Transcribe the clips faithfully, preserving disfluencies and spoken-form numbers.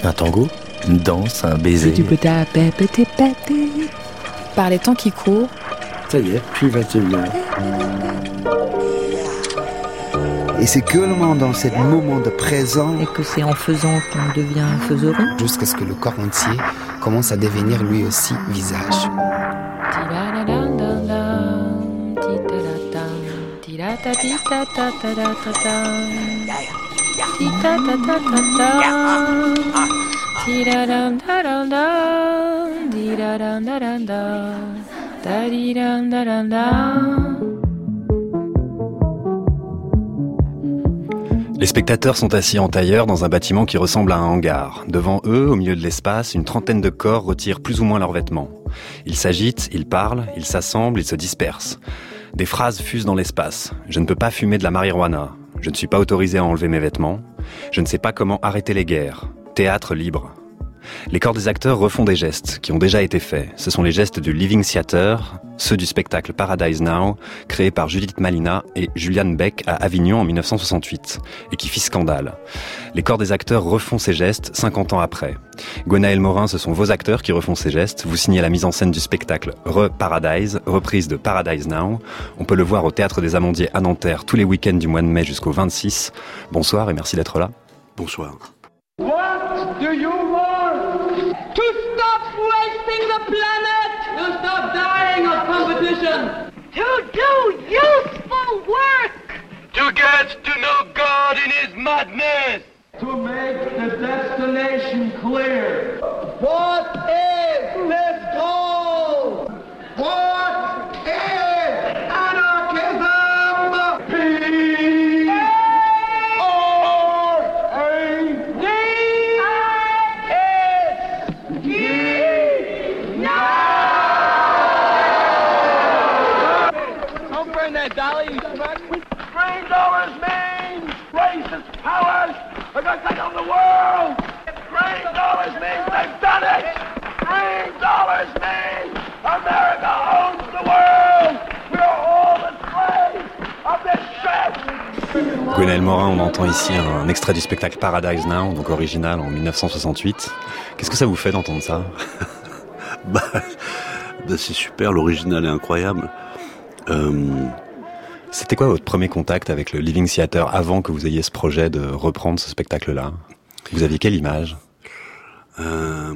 Un tango, une danse, un baiser. Par les temps qui courent. Ça y est, tu vas te le... Et c'est que dans ce moment de présent... Et que c'est en faisant qu'on devient faiseron. Jusqu'à ce que le corps entier commence à devenir lui aussi visage. Les spectateurs sont assis en tailleur dans un bâtiment qui ressemble à un hangar. Devant eux, au milieu de l'espace, une trentaine de corps retirent plus ou moins leurs vêtements. Ils s'agitent, ils parlent, ils s'assemblent, ils se dispersent. Des phrases fusent dans l'espace. Je ne peux pas fumer de la marijuana. Je ne suis pas autorisé à enlever mes vêtements. Je ne sais pas comment arrêter les guerres. Théâtre libre. Les corps des acteurs refont des gestes qui ont déjà été faits. Ce sont les gestes du Living Theatre, ceux du spectacle Paradise Now, créé par Judith Malina et Julian Beck à Avignon en dix-neuf cent soixante-huit, et qui fit scandale. Les corps des acteurs refont ces gestes cinquante ans après. Gwenaël Morin, ce sont vos acteurs qui refont ces gestes. Vous signez la mise en scène du spectacle Re-Paradise, reprise de Paradise Now. On peut le voir au Théâtre des Amandiers à Nanterre tous les week-ends du mois de mai jusqu'au vingt-six. Bonsoir et merci d'être là. Bonsoir. What do you want? To stop wasting the planet! To stop dying of competition! To do useful work! To get to know God in His madness! To make the destination clear! What is this goal? What is anarchism? Peace! Green dollars mean racist powers are going to take over the world. Green dollars mean they've done it. Green dollars mean America owns the world. We are all the slaves of this shit. Gwenaël Morin, on entend ici un extrait du spectacle Paradise Now, donc original en dix-neuf cent soixante-huit. Qu'est-ce que ça vous fait d'entendre ça? bah, bah, c'est super, l'original est incroyable. Euh... C'était quoi votre premier contact avec le Living Theatre avant que vous ayez ce projet de reprendre ce spectacle-là? Vous aviez quelle image? euh...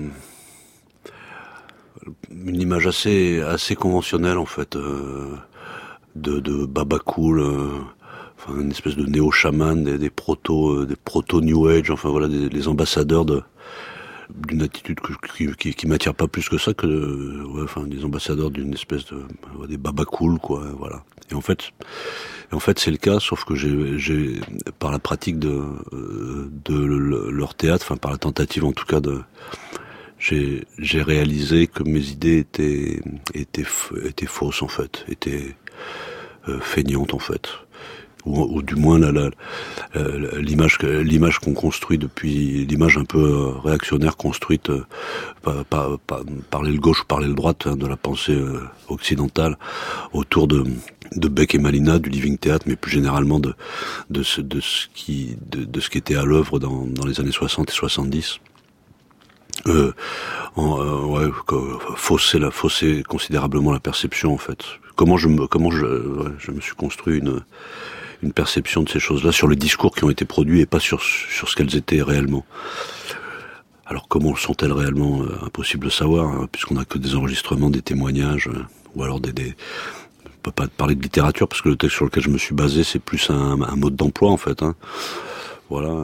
Une image assez assez conventionnelle en fait, euh, de, de Baba Cool, euh, enfin une espèce de néo-chaman, des, des proto euh, des proto New Age, enfin voilà, des, des ambassadeurs de d'une attitude que, qui, qui, qui m'attire pas plus que ça, que de, ouais, enfin des ambassadeurs d'une espèce de ouais, des Baba Cool quoi, voilà. Et en fait, et en fait c'est le cas, sauf que j'ai, j'ai par la pratique de de leur théâtre, enfin par la tentative en tout cas de, j'ai j'ai réalisé que mes idées étaient étaient étaient fausses en fait, étaient euh, feignantes en fait. Ou, ou du moins la, la, la, l'image l'image qu'on construit depuis, l'image un peu réactionnaire construite euh, par, par, par, par l'aile gauche ou par l'aile droite hein, de la pensée euh, occidentale autour de de Beck et Malina, du Living Theatre, mais plus généralement de de ce de ce qui de, de ce qui était à l'œuvre dans dans les années soixante et soixante-dix. Euh, en, euh, ouais, fausser la fausser considérablement la perception en fait. Comment je me comment je ouais, je me suis construit une une perception de ces choses-là sur les discours qui ont été produits et pas sur sur ce qu'elles étaient réellement. Alors comment sont-elles réellement? euh, Impossible de savoir, hein, puisqu'on n'a que des enregistrements, des témoignages, euh, ou alors des, des... On peut pas parler de littérature, parce que le texte sur lequel je me suis basé, c'est plus un, un mode d'emploi, en fait. Hein. Voilà. Euh...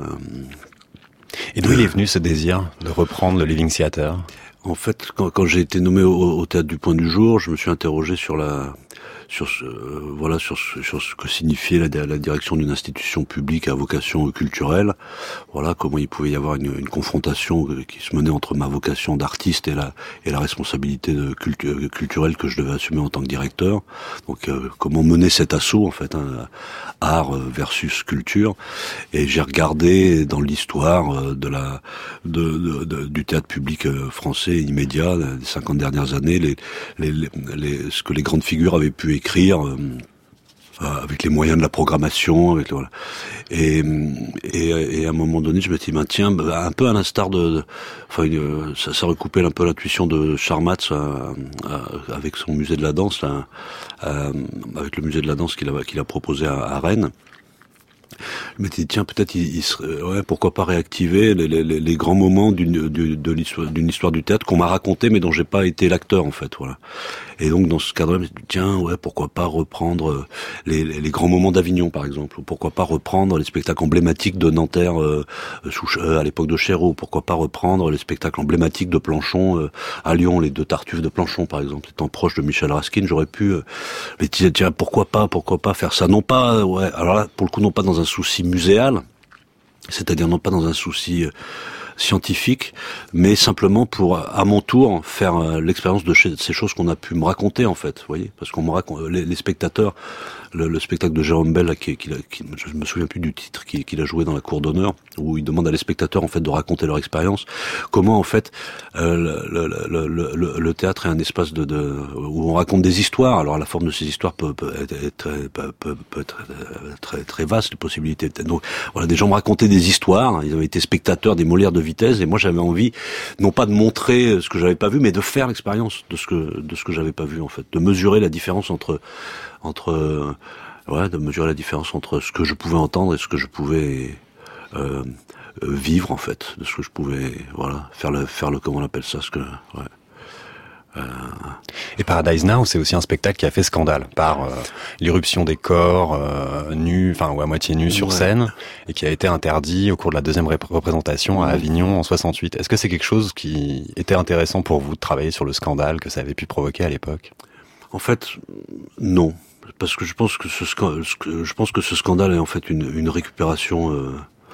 Et d'où euh... il est venu ce désir de reprendre le Living Theatre? En fait, quand, quand j'ai été nommé au, au Théâtre du Point du Jour, je me suis interrogé sur la... sur ce, euh, voilà, sur ce, sur ce que signifiait la, la direction d'une institution publique à vocation culturelle. Voilà, comment il pouvait y avoir une, une confrontation qui se menait entre ma vocation d'artiste et la, et la responsabilité de cultu- culturelle que je devais assumer en tant que directeur. Donc, euh, comment mener cet assaut, en fait, hein, art versus culture. Et j'ai regardé dans l'histoire de la, de, de, de, du théâtre public français immédiat des cinquante dernières années, les, les, les, les, ce que les grandes figures avaient pu écrire euh, Euh, avec les moyens de la programmation, avec voilà. Et, et, et à un moment donné, je me dis, ben tiens, un peu à l'instar de, de enfin, une, ça, ça recoupait un peu l'intuition de Charmatz euh, euh, avec son musée de la danse, là, euh, avec le musée de la danse qu'il a, qu'il a proposé à, à Rennes. Je me dis tiens, peut-être il, il serait, ouais, pourquoi pas réactiver les, les, les grands moments d'une, de, de l'histoire, d'une histoire du théâtre qu'on m'a raconté mais dont j'ai pas été l'acteur en fait, voilà. Et donc dans ce cadre-là, je me dis tiens, ouais, pourquoi pas reprendre les, les, les grands moments d'Avignon par exemple, ou pourquoi pas reprendre les spectacles emblématiques de Nanterre euh, sous, euh, à l'époque de Chéreau, pourquoi pas reprendre les spectacles emblématiques de Planchon euh, à Lyon, les deux Tartuffes de Planchon par exemple, étant proche de Michel Raskin, j'aurais pu euh, mais tiens, pourquoi pas, pourquoi pas faire ça, non pas, ouais, alors là pour le coup non pas dans un souci muséal, c'est-à-dire non pas dans un souci euh, scientifique, mais simplement pour, à mon tour, faire euh, l'expérience de, de ces choses qu'on a pu me raconter, en fait, vous voyez, parce qu'on me raconte, les, les spectateurs, le, le spectacle de Jérôme Bell, là, qui, qui, qui, je me souviens plus du titre, qu'il qui a joué dans la cour d'honneur, où il demande à les spectateurs, en fait, de raconter leur expérience, comment, en fait, euh, le, le, le, le, le théâtre est un espace de, de, où on raconte des histoires. Alors, la forme de ces histoires peut, peut être, être, peut, peut, peut être très, très vaste, les possibilités. Donc, voilà, des gens me racontaient des histoires, ils avaient été spectateurs des Molières de Vitesse, et moi, j'avais envie, non pas de montrer ce que j'avais pas vu, mais de faire l'expérience de ce que, de ce que j'avais pas vu, en fait, de mesurer la différence entre, entre, euh, ouais, de mesurer la différence entre ce que je pouvais entendre et ce que je pouvais, euh, vivre, en fait, de ce que je pouvais, voilà, faire le, faire le, comment on appelle ça, ce que, ouais. Euh... Et Paradise Now, c'est aussi un spectacle qui a fait scandale par euh, l'irruption des corps euh, nus, enfin ou à moitié nus sur ouais. scène, et qui a été interdit au cours de la deuxième rep- représentation à Avignon en soixante-huit. Est-ce que c'est quelque chose qui était intéressant pour vous de travailler sur le scandale que ça avait pu provoquer à l'époque ? En fait, non, parce que je pense que ce, je pense que ce scandale est en fait une, une récupération euh,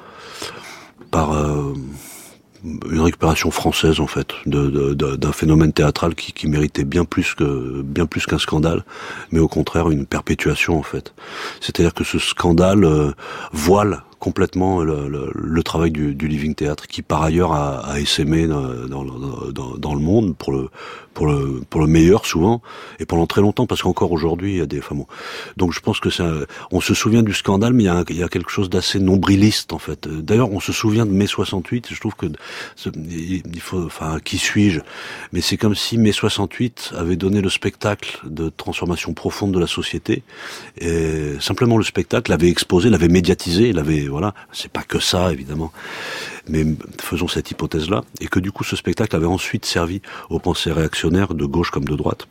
par euh, une récupération française en fait de, de, de, d'un phénomène théâtral qui, qui méritait bien plus que bien plus qu'un scandale, mais au contraire une perpétuation en fait. C'est-à-dire que ce scandale euh, voile complètement le, le, le travail du, du Living Theatre, qui par ailleurs a, a essaimé dans, dans, dans, dans le monde pour le pour le pour le meilleur souvent et pendant très longtemps, parce qu'encore aujourd'hui il y a des enfin bon. Donc je pense que c'est un, on se souvient du scandale, mais il y a, un, il y a quelque chose d'assez nombriliste en fait. D'ailleurs on se souvient de mai soixante-huit. Je trouve que ce, il faut enfin qui suis-je, mais c'est comme si mai soixante-huit avait donné le spectacle de transformation profonde de la société, et simplement le spectacle l'avait exposé, l'avait médiatisé, l'avait voilà, c'est pas que ça évidemment, mais faisons cette hypothèse-là, et que du coup ce spectacle avait ensuite servi aux pensées réactionnaires de gauche comme de droite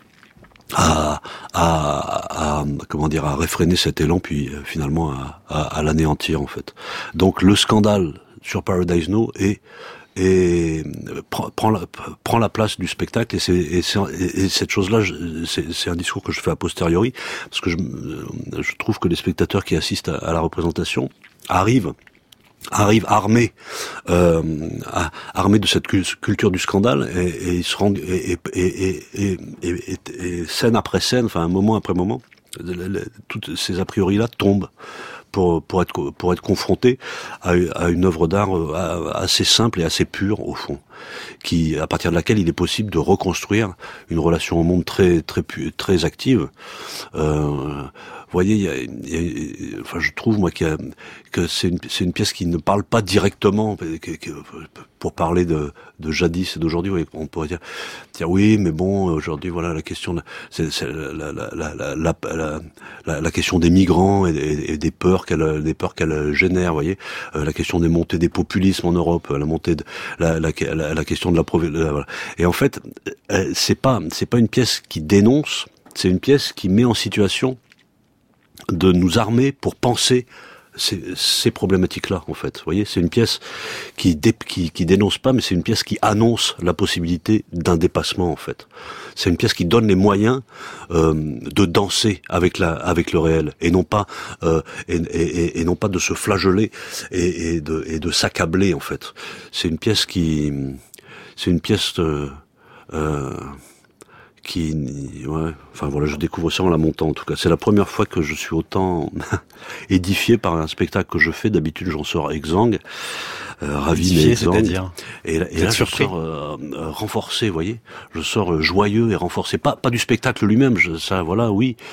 à, à, à comment dire, à réfréner cet élan, puis euh, finalement à, à, à l'anéantir en fait. Donc le scandale sur Paradise Now est et prend, prend, la, prend la place du spectacle, et, c'est, et, c'est, et cette chose-là, je, c'est, c'est un discours que je fais a posteriori, parce que je, je trouve que les spectateurs qui assistent à, à la représentation arrivent arrivent armés euh, armés de cette culture du scandale, et, et ils se rendent et, et, et, et, et, et, et scène après scène, enfin moment après moment, toutes ces a priori là tombent pour pour être pour être confronté à, à une œuvre d'art assez simple et assez pure au fond, qui à partir de laquelle il est possible de reconstruire une relation au monde très très très active. Euh, vous voyez, il y a, il y a, enfin, je trouve moi qu'il y a, que c'est une c'est une pièce qui ne parle pas directement. Que, que, pour parler de, de jadis et d'aujourd'hui, oui, on pourrait dire, dire oui, mais bon, aujourd'hui, voilà, la question, de, c'est, c'est la, la, la, la, la, la, la, la question des migrants et, et, et des peurs qu'elle, des peurs qu'elle génère, vous voyez, euh, la question des montées des populismes en Europe, la montée de la, la, la, la question de la, la voilà. Et en fait, euh, c'est pas, c'est pas une pièce qui dénonce, c'est une pièce qui met en situation de nous armer pour penser ces, ces problématiques-là, en fait. Vous voyez, c'est une pièce qui, dé, qui, qui dénonce pas, mais c'est une pièce qui annonce la possibilité d'un dépassement, en fait. C'est une pièce qui donne les moyens euh, de danser avec la, avec le réel, et non pas, euh, et, et, et non pas de se flageller et, et de, et de s'accabler, en fait. C'est une pièce qui, c'est une pièce euh, euh, qui, ouais, enfin voilà, je découvre ça en la montant en tout cas. C'est la première fois que je suis autant édifié par un spectacle que je fais. D'habitude, j'en sors exsangue, euh, ravi mais exsangue. C'est-à-dire et, et là, je sors euh, euh, renforcé, vous voyez. Je sors euh, joyeux et renforcé. Pas, pas du spectacle lui-même. Je, ça, voilà, oui.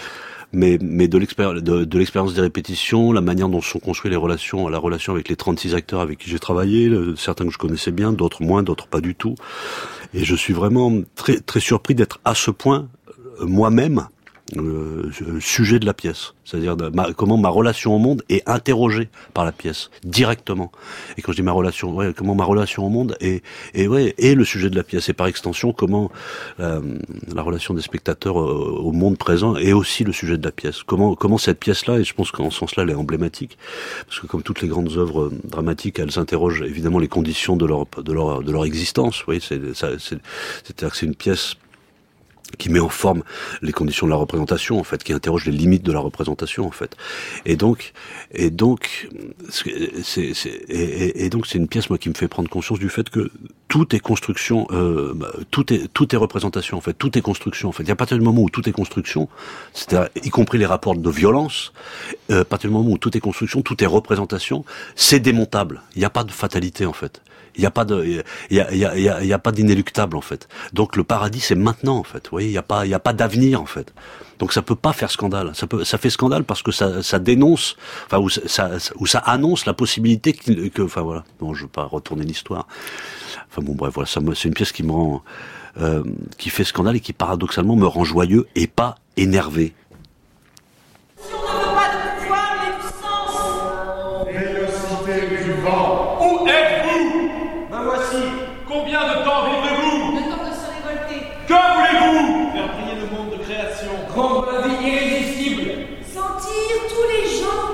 mais mais de l'expérience de, de l'expérience des répétitions, la manière dont sont construites les relations, la relation avec les trente-six acteurs avec qui j'ai travaillé, le, certains que je connaissais bien, d'autres moins, d'autres pas du tout. Et je suis vraiment très très surpris d'être à ce point euh, moi-même euh, sujet de la pièce, c'est-à-dire de ma, comment ma relation au monde est interrogée par la pièce directement. Et quand je dis ma relation, ouais, comment ma relation au monde est, est ouais, est le sujet de la pièce, et par extension comment euh, la relation des spectateurs euh, au monde présent est aussi le sujet de la pièce. Comment comment cette pièce-là, et je pense qu'en ce sens-là elle est emblématique, parce que comme toutes les grandes œuvres dramatiques, elles interrogent évidemment les conditions de leur de leur de leur existence. Vous voyez, c'est ça, c'est c'est-à-dire que c'est une pièce qui met en forme les conditions de la représentation, en fait, qui interroge les limites de la représentation, en fait. Et donc, et donc, c'est, c'est, et, et donc, c'est une pièce, moi, qui me fait prendre conscience du fait que tout est construction, euh, tout est, tout est représentation, en fait, tout est construction, en fait. Il y a à partir du moment où tout est construction, c'est-à-dire, y compris les rapports de violence, euh, à partir du moment où tout est construction, tout est représentation, c'est démontable. Il n'y a pas de fatalité, en fait. Il y a pas de, il y a, il y a, il y a, il y a pas d'inéluctable, en fait. Donc le paradis, c'est maintenant, en fait. Vous voyez, il y a pas, il y a pas d'avenir, en fait. Donc ça peut pas faire scandale. Ça peut, ça fait scandale parce que ça, ça dénonce, enfin, ou ça, ou ça annonce la possibilité que, que, enfin voilà. Bon, je veux pas retourner l'histoire. Enfin bon, bref, voilà, ça me, c'est une pièce qui me rend, euh, qui fait scandale et qui paradoxalement me rend joyeux et pas énervé. Si on ne veut pas de pouvoir, mais du sens. Vélocité du vent. Où êtes-vous? Ben voici. Combien de temps vivrez-vous? Le temps de se révolter. Que voulez-vous? Faire briller le monde de création. Rendre la vie irrésistible. Sentir tous les gens.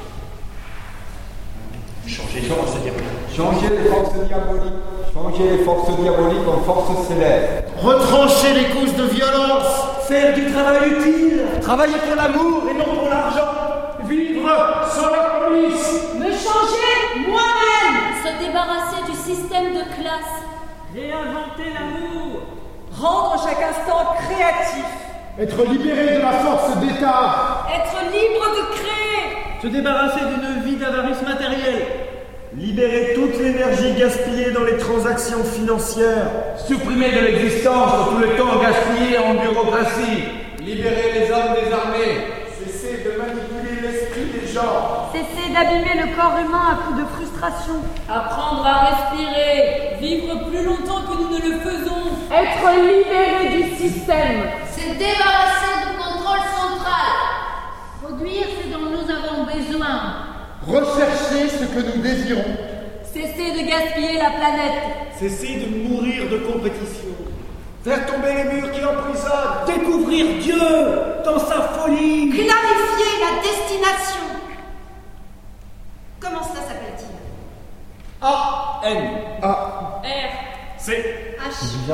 Changer les forces diaboliques. Changer les forces diaboliques. Changer les forces diaboliques en forces célestes. Retrancher les causes de violence. Faire du travail utile. Travailler pour l'amour et non pour l'argent. Vivre sans la police. Me changer moi-même. Se débarrasser du système de classe. Réinventer l'amour. Rendre chaque instant créatif. Être libéré de la force d'État. Être libre de créer. Se débarrasser d'une vie d'avarice matérielle. Libérer toute l'énergie gaspillée dans les transactions financières. Supprimer de l'existence tout le temps gaspillé en bureaucratie. Libérer les hommes des armées. Cesser de manipuler l'esprit des gens. Cesser d'abîmer le corps humain à coups de frustration. Apprendre à respirer. Vivre plus longtemps que nous ne le faisons. Être libéré du système. Se débarrasser du contrôle central. Produire ce dont nous avons besoin. Rechercher ce que nous désirons. Cesser de gaspiller la planète. Cesser de mourir de compétition. Faire tomber les murs qui emprisonnent. Découvrir Dieu dans sa folie. Clarifier la destination. Comment cela s'appelle-t-il? A N A R C H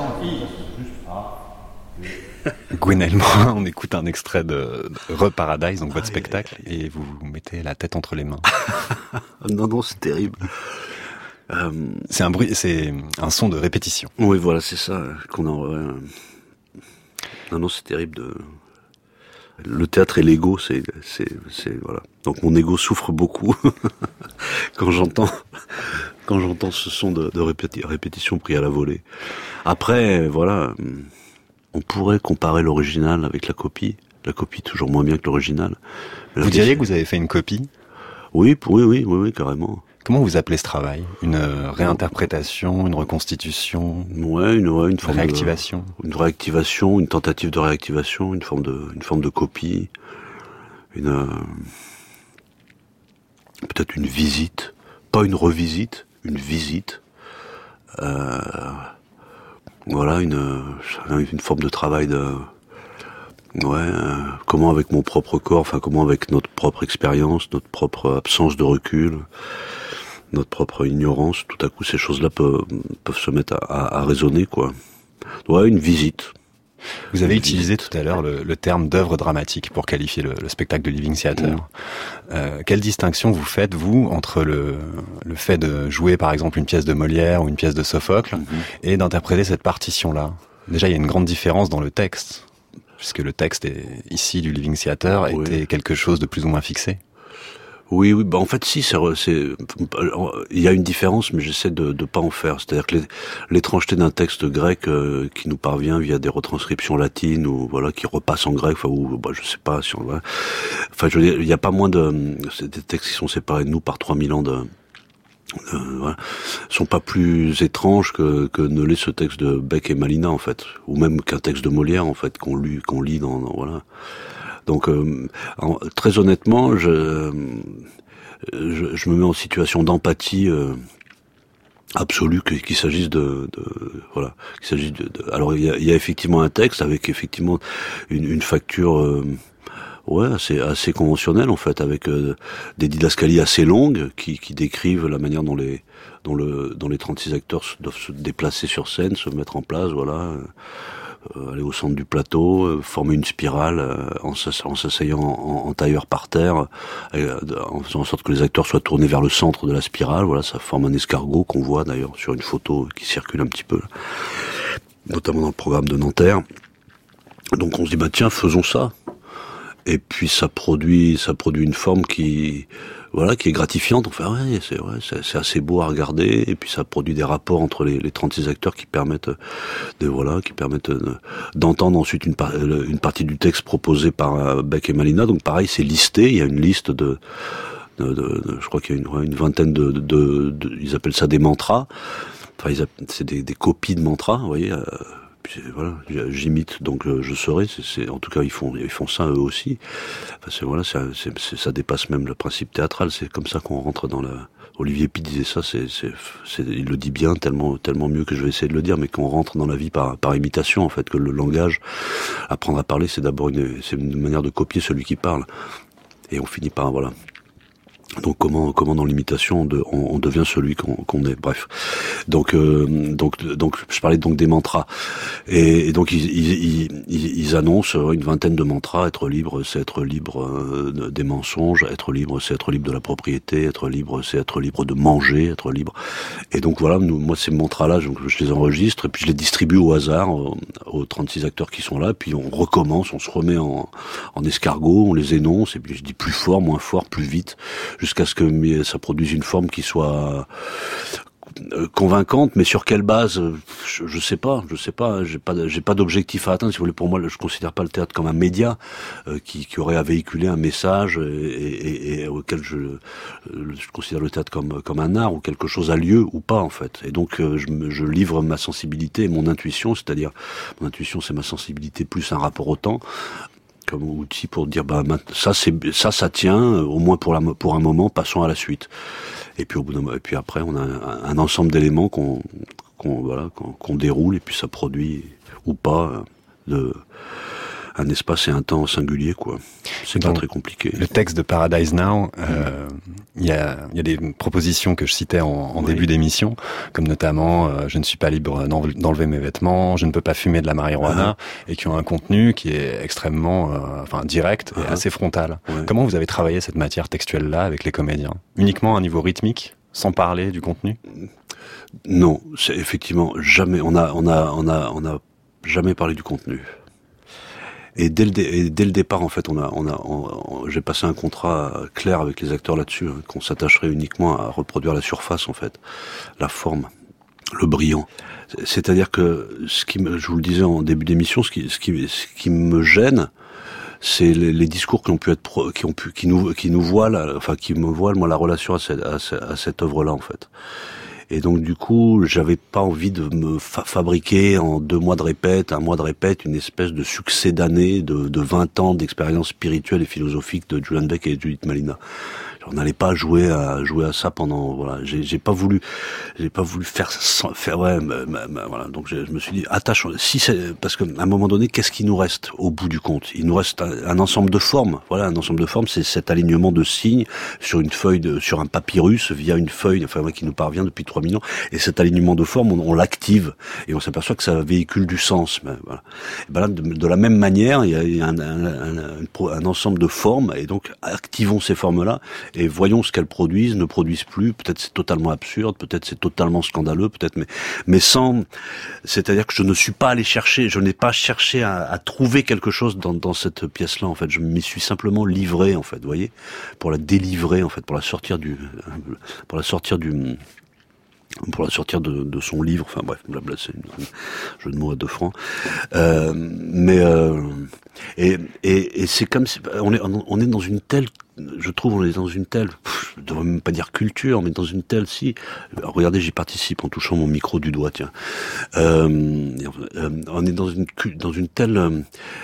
Gwenaël Morin, on écoute un extrait de Reparadise, donc votre spectacle, et vous vous mettez la tête entre les mains. Non, non, c'est terrible. Euh... C'est un bruit, c'est un son de répétition. Oui, voilà, c'est ça qu'on en. Euh... Non, non, c'est terrible de. Le théâtre et l'ego, c'est, c'est, c'est voilà. Donc mon ego souffre beaucoup quand j'entends, quand j'entends ce son de, de répéti- répétition pris à la volée. Après, voilà. On pourrait comparer l'original avec la copie. La copie toujours moins bien que l'original. Vous diriez que vous avez fait une copie? Oui, oui, oui, oui, oui, carrément. Comment vous appelez ce travail? Une réinterprétation, une reconstitution? Ouais, une, ouais, une forme réactivation. de... Une réactivation, une tentative de réactivation, une forme de, une forme de copie. Une... Euh, peut-être une visite. Pas une revisite, une visite. Euh... Voilà, une, une forme de travail de, ouais, euh, comment avec mon propre corps, enfin comment avec notre propre expérience, notre propre absence de recul, notre propre ignorance, tout à coup ces choses-là peuvent, peuvent se mettre à, à, à résonner, quoi. Ouais, une visite. Vous avez utilisé tout à l'heure le, le terme d'œuvre dramatique pour qualifier le, le spectacle de Living Theatre. Mmh. Euh, quelle distinction vous faites, vous, entre le, le fait de jouer, par exemple, une pièce de Molière ou une pièce de Sophocle, mmh. et d'interpréter cette partition-là? Déjà, il y a une grande différence dans le texte, puisque le texte est, ici, du Living Theatre, oui. était quelque chose de plus ou moins fixé. Oui, oui, bah en fait si, c'est, c'est, il y a une différence, mais j'essaie de de pas en faire. C'est-à-dire que les, l'étrangeté d'un texte grec euh, qui nous parvient via des retranscriptions latines ou voilà qui repasse en grec, enfin ou bah, je sais pas si on va. Enfin, je veux dire, il y a pas moins de c'est des textes qui sont séparés de nous par trois mille ans de. Euh, voilà, sont pas plus étranges que que ne l'est ce texte de Beck et Malina en fait, ou même qu'un texte de Molière en fait qu'on lit qu'on lit dans, dans voilà. Donc, euh, en, très honnêtement, je, je, je me mets en situation d'empathie euh, absolue, qu'il, qu'il s'agisse de, de voilà, qu'il s'agisse de, de alors il y a, il y a effectivement un texte avec effectivement une, une facture. Euh, Ouais, assez assez conventionnelle en fait, avec euh, des didascalies assez longues qui, qui décrivent la manière dont les dont le dont les trente-six acteurs doivent se déplacer sur scène, se mettre en place, voilà, euh, aller au centre du plateau, euh, former une spirale euh, en, en s'asseyant en, en tailleur par terre, euh, en faisant en sorte que les acteurs soient tournés vers le centre de la spirale, voilà, ça forme un escargot qu'on voit d'ailleurs sur une photo qui circule un petit peu, notamment dans le programme de Nanterre. Donc on se dit bah tiens, faisons ça. Et puis ça produit, ça produit une forme qui, voilà, qui est gratifiante. Enfin ouais, c'est ouais, c'est, c'est assez beau à regarder. Et puis ça produit des rapports entre les, les trente-six acteurs qui permettent de, voilà, qui permettent de, d'entendre ensuite une, par, une partie du texte proposé par Beck et Malina. Donc pareil, c'est listé. Il y a une liste de, de, de, de je crois qu'il y a une, ouais, une vingtaine de, de, de, de, ils appellent ça des mantras. Enfin, ils appellent, c'est des, des copies de mantras, vous voyez. Euh, Puis voilà, j'imite, donc euh, je saurai. C'est, c'est, en tout cas, ils font, ils font ça eux aussi. Enfin, c'est voilà, c'est, c'est, c'est, ça dépasse même le principe théâtral. C'est comme ça qu'on rentre dans la. Olivier Pi disait ça. C'est, c'est, c'est, il le dit bien, tellement, tellement mieux que je vais essayer de le dire, mais qu'on rentre dans la vie par, par imitation. En fait, que le langage, apprendre à parler, c'est d'abord une, c'est une manière de copier celui qui parle. Et on finit par voilà. Donc comment comment dans l'imitation on, de, on, on devient celui qu'on, qu'on est. Bref. Donc euh, donc donc je parlais donc des mantras et, et donc ils, ils ils ils annoncent une vingtaine de mantras. Être libre, c'est être libre euh, des mensonges. Être libre, c'est être libre de la propriété. Être libre, c'est être libre de manger. Être libre. Et donc voilà, nous, moi ces mantras-là, je, je les enregistre et puis je les distribue au hasard aux, aux trente-six acteurs qui sont là. Puis on recommence, on se remet en en escargot, on les énonce et puis je dis plus fort, moins fort, plus vite, jusqu'à ce que ça produise une forme qui soit convaincante, mais sur quelle base, je, je sais pas, je sais pas, j'ai pas, j'ai pas d'objectif à atteindre. Si vous voulez, pour moi, je considère pas le théâtre comme un média euh, qui, qui aurait à véhiculer un message et, et, et auquel je, je considère le théâtre comme comme un art ou quelque chose a lieu ou pas en fait. Et donc euh, je, je livre ma sensibilité et mon intuition, c'est-à-dire mon intuition, c'est ma sensibilité plus un rapport au temps, comme outil pour dire bah ça c'est ça ça tient au moins pour la pour un moment, passons à la suite. Et puis au bout d'un et puis après on a un, un ensemble d'éléments qu'on qu'on voilà qu'on, qu'on déroule et puis ça produit ou pas de un espace et un temps singulier, quoi. C'est Donc, pas très compliqué. Le texte de Paradise Now, euh, il mmh. y a, il y a des propositions que je citais en, en oui. début d'émission, comme notamment euh, je ne suis pas libre d'enlever mes vêtements, je ne peux pas fumer de la marijuana, ah. et qui ont un contenu qui est extrêmement, euh, enfin direct et ah. assez frontal. Ouais. Comment vous avez travaillé cette matière textuelle-là avec les comédiens ? Uniquement à un niveau rythmique, sans parler du contenu ? Non, c'est effectivement jamais. On a, on a, on a, on a jamais parlé du contenu. Et dès le dé, et dès le départ, en fait, on a, on a, on, j'ai passé un contrat clair avec les acteurs là-dessus, hein, qu'on s'attacherait uniquement à reproduire la surface, en fait, la forme, le brillant. C'est-à-dire que ce qui me, je vous le disais en début d'émission, ce qui, ce qui, ce qui me gêne, c'est les, les discours qui ont pu être, pro, qui ont pu, qui nous, qui nous voilent, enfin, qui me voilent, moi, la relation à cette, à, à cette œuvre-là, en fait. Et donc du coup, j'avais pas envie de me fa- fabriquer en deux mois de répète, un mois de répète, une espèce de succès d'années, de, de vingt ans d'expérience spirituelle et philosophique de Julian Beck et Judith Malina. On n'allait pas jouer à jouer à ça pendant voilà. J'ai, j'ai pas voulu, j'ai pas voulu faire faire ouais. Ma, ma, ma, voilà. Donc je, je me suis dit attache. Si c'est parce que à un moment donné, qu'est-ce qui nous reste au bout du compte ? Il nous reste un, un ensemble de formes. Voilà, un ensemble de formes, c'est cet alignement de signes sur une feuille, de, sur un papyrus via une feuille, enfin qui nous parvient depuis trois mille ans. Et cet alignement de formes, on, on l'active et on s'aperçoit que ça véhicule du sens. Mais, voilà. Et ben là, de, de la même manière, il y a, il y a un, un, un, un, un ensemble de formes et donc activons ces formes-là. et voyons ce qu'elles produisent, ne produisent plus. Peut-être c'est totalement absurde, peut-être c'est totalement scandaleux, peut-être, mais mais sans, c'est-à-dire que je ne suis pas allé chercher, je n'ai pas cherché à, à trouver quelque chose dans, dans cette pièce-là. En fait, je m'y suis simplement livré, en fait, vous voyez, pour la délivrer, en fait, pour la sortir du, pour la sortir du. pour la sortir de, de son livre, enfin bref, blabla, c'est un jeu de mots à deux francs. Euh, mais euh, et, et, et c'est comme si on est on est dans une telle, je trouve, on est dans une telle, pff, je devrais même pas dire culture, mais dans une telle, si. Alors, regardez, j'y participe en touchant mon micro du doigt, tiens. Euh, euh, on est dans une dans une telle euh,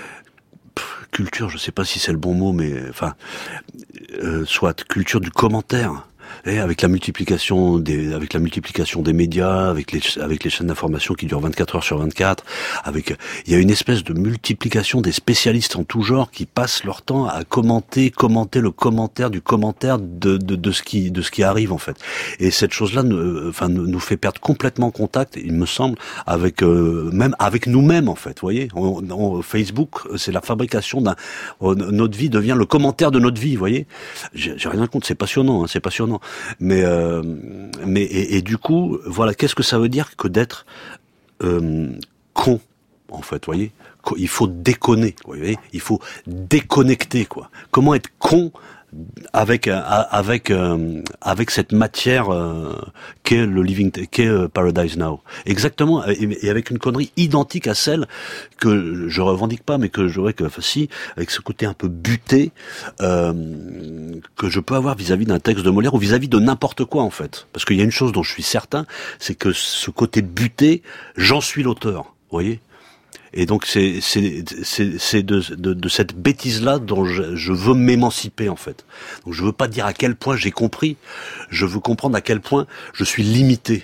culture, je sais pas si c'est le bon mot, mais enfin, euh, soit culture du commentaire. Et avec la multiplication des, avec la multiplication des médias, avec les, avec les chaînes d'information qui durent vingt-quatre heures sur vingt-quatre, avec, il y a une espèce de multiplication des spécialistes en tout genre qui passent leur temps à commenter, commenter le commentaire du commentaire de, de, de ce qui, de ce qui arrive, en fait. Et cette chose-là, ne, enfin, nous fait perdre complètement contact, il me semble, avec, euh, même avec nous-mêmes, en fait. Vous voyez, on, on, Facebook, c'est la fabrication d'un, on, notre vie devient le commentaire de notre vie, vous voyez. J'ai, j'ai rien contre, c'est passionnant, hein, c'est passionnant. Mais euh, mais et, et du coup, voilà, qu'est-ce que ça veut dire que d'être euh, con, en fait, vous voyez ? Il faut déconner, vous voyez ? Il faut déconnecter, quoi. Comment être con avec avec euh, avec cette matière euh, qu'est le living, qu'est euh, Paradise Now, exactement, et, et avec une connerie identique à celle que je revendique pas, mais que j'aurais que enfin, si, avec ce côté un peu buté euh, que je peux avoir vis-à-vis d'un texte de Molière ou vis-à-vis de n'importe quoi, en fait, parce qu'il y a une chose dont je suis certain, c'est que ce côté buté, j'en suis l'auteur, vous voyez. Et donc c'est c'est c'est c'est de de, de cette bêtise là dont je, je veux m'émanciper, en fait. Donc je veux pas dire à quel point j'ai compris, je veux comprendre à quel point je suis limité.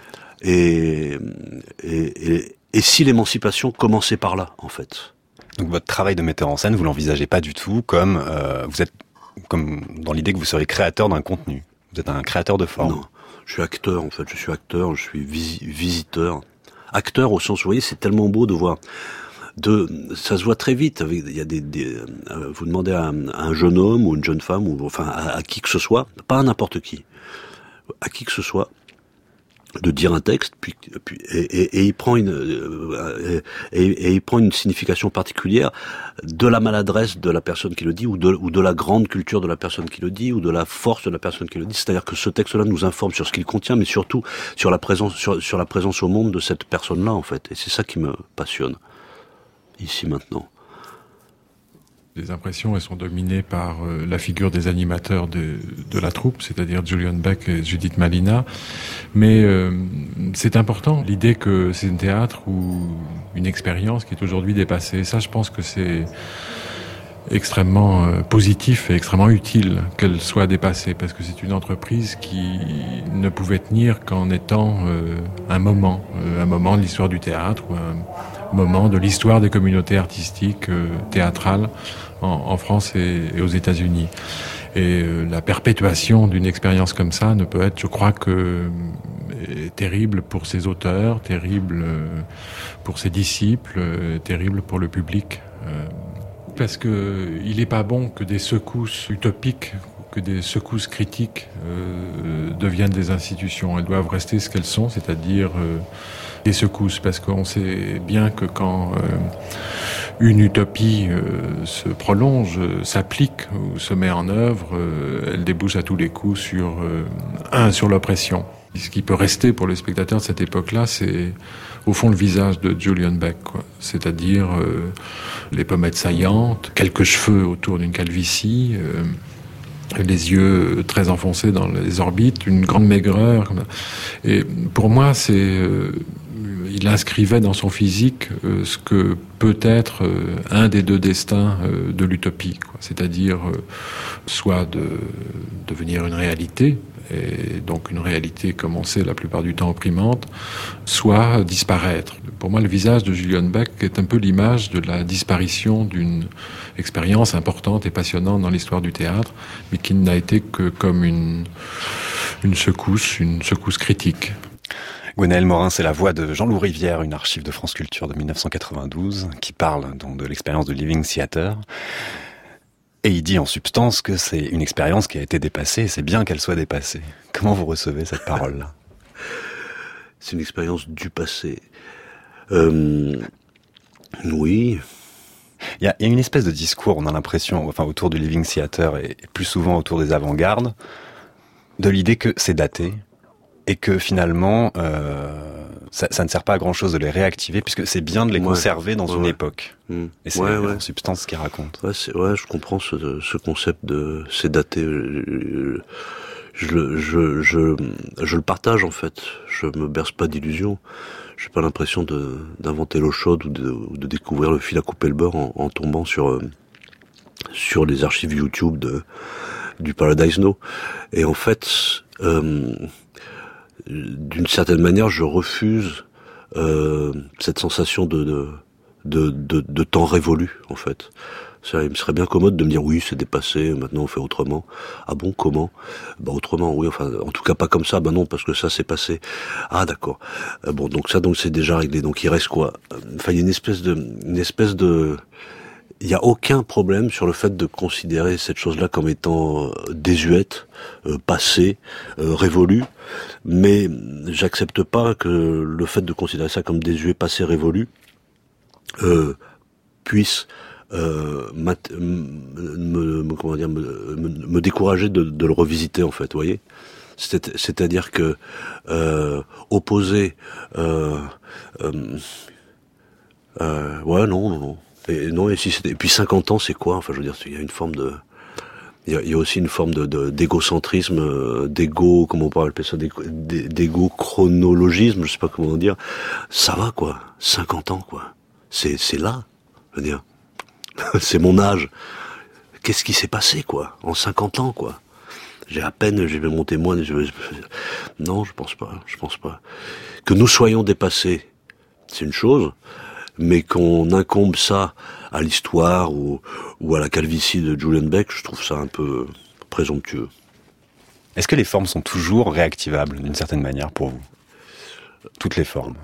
Et et et, et si l'émancipation commençait par là, en fait. Donc votre travail de metteur en scène, vous l'envisagez pas du tout comme euh, vous êtes comme dans l'idée que vous serez créateur d'un contenu. Vous êtes un créateur de forme. Non, je suis acteur, en fait. Je suis acteur, je suis visi- visiteur. Acteur au sens, vous voyez, c'est tellement beau de voir, de, ça se voit très vite. Avec, il y a des, des euh, vous demandez à, à un jeune homme ou une jeune femme ou enfin à, à qui que ce soit, pas à n'importe qui, à qui que ce soit, de dire un texte, puis, puis et, et, et il prend une euh, et, et il prend une signification particulière de la maladresse de la personne qui le dit, ou de ou de la grande culture de la personne qui le dit, ou de la force de la personne qui le dit. C'est-à-dire que ce texte-là nous informe sur ce qu'il contient, mais surtout sur la présence sur, sur la présence au monde de cette personne-là, en fait. Et c'est ça qui me passionne ici maintenant. Les impressions, elles sont dominées par euh, la figure des animateurs de, de la troupe, c'est-à-dire Julian Beck et Judith Malina. Mais euh, c'est important, l'idée que c'est un théâtre ou une expérience qui est aujourd'hui dépassée. Ça, je pense que c'est extrêmement euh, positif et extrêmement utile qu'elle soit dépassée, parce que c'est une entreprise qui ne pouvait tenir qu'en étant euh, un moment, euh, un moment de l'histoire du théâtre, ou un moment de l'histoire des communautés artistiques euh, théâtrales en, en France et, et aux États-Unis. Et euh, la perpétuation d'une expérience comme ça ne peut être, je crois, que euh, terrible pour ses auteurs, terrible euh, pour ses disciples, euh, terrible pour le public. Euh, parce que il n'est pas bon que des secousses utopiques, que des secousses critiques euh, deviennent des institutions. Elles doivent rester ce qu'elles sont, c'est-à-dire euh, des secousses, parce qu'on sait bien que quand euh, une utopie euh, se prolonge, euh, s'applique ou se met en œuvre, euh, elle débouche à tous les coups sur euh, un sur l'oppression. Ce qui peut rester pour les spectateurs de cette époque-là, c'est au fond le visage de Julian Beck, quoi. C'est-à-dire euh, les pommettes saillantes, quelques cheveux autour d'une calvitie, euh, les yeux très enfoncés dans les orbites, une grande maigreur. Comme ça. Et pour moi, c'est euh, il inscrivait dans son physique euh, ce que peut être euh, un des deux destins euh, de l'utopie, quoi. C'est-à-dire euh, soit de devenir une réalité, et donc une réalité, comme on sait, la plupart du temps opprimante, soit disparaître. Pour moi, le visage de Julian Beck est un peu l'image de la disparition d'une expérience importante et passionnante dans l'histoire du théâtre, mais qui n'a été que comme une, une secousse, une secousse critique. Gwenaëlle Morin, c'est la voix de Jean-Loup Rivière, une archive de France Culture de dix-neuf cent quatre-vingt-douze, qui parle donc de l'expérience de Living Theatre. Et il dit en substance que c'est une expérience qui a été dépassée, et c'est bien qu'elle soit dépassée. Comment vous recevez cette parole-là ? C'est une expérience du passé. Euh, oui. Il y a, il y a une espèce de discours, on a l'impression, enfin autour du Living Theater et plus souvent autour des avant-gardes, de l'idée que c'est daté et que finalement euh, ça, ça ne sert pas à grand-chose de les réactiver puisque c'est bien de les conserver ouais. dans ouais, une ouais. époque. Mmh. Et c'est ouais, ouais. en substance ce qu'il raconte. Ouais, c'est, ouais, je comprends ce, ce concept de c'est daté. Je, je, je, je, je le partage en fait. Je me berce pas d'illusions. J'ai pas l'impression de, d'inventer l'eau chaude ou de, ou de découvrir le fil à couper le beurre en, en tombant sur euh, sur les archives YouTube de du Paradise Now. Et en fait, euh, d'une certaine manière, je refuse euh, cette sensation de de, de de de temps révolu en fait. Ça, il me serait bien commode de me dire oui, c'est dépassé, maintenant on fait autrement. Ah bon, comment ? Bah autrement, oui, enfin, en tout cas pas comme ça, bah non, parce que ça c'est passé. Ah d'accord. Euh, bon, donc ça, donc c'est déjà réglé. Donc il reste quoi ? Enfin, il y a une espèce de, une espèce de, il y a aucun problème sur le fait de considérer cette chose-là comme étant désuète, euh, passée, euh, révolue. Mais j'accepte pas que le fait de considérer ça comme désuet, passé, révolu, euh, puisse Euh, mat- me, me, comment dire, me, me, me décourager de, de le revisiter en fait, vous voyez. C'est, c'est-à-dire que euh, opposer, euh, euh, euh, ouais non non non, et non et si c'était, et puis cinquante ans c'est quoi, enfin je veux dire il y a une forme de, il y a, il y a aussi une forme de, de d'égocentrisme, d'égo, comment on pourrait appeler ça, d'égo, d'égo chronologisme, je sais pas comment dire. Ça va quoi, cinquante ans quoi, c'est c'est là, je veux dire. C'est mon âge. Qu'est-ce qui s'est passé, quoi, en cinquante ans, quoi. J'ai à peine, j'ai mon témoin. Je... Non, je pense pas. Je pense pas. Que nous soyons dépassés, c'est une chose, mais qu'on incombe ça à l'histoire ou, ou à la calvitie de Julian Beck, je trouve ça un peu présomptueux. Est-ce que les formes sont toujours réactivables, d'une certaine manière, pour vous ? Toutes les formes.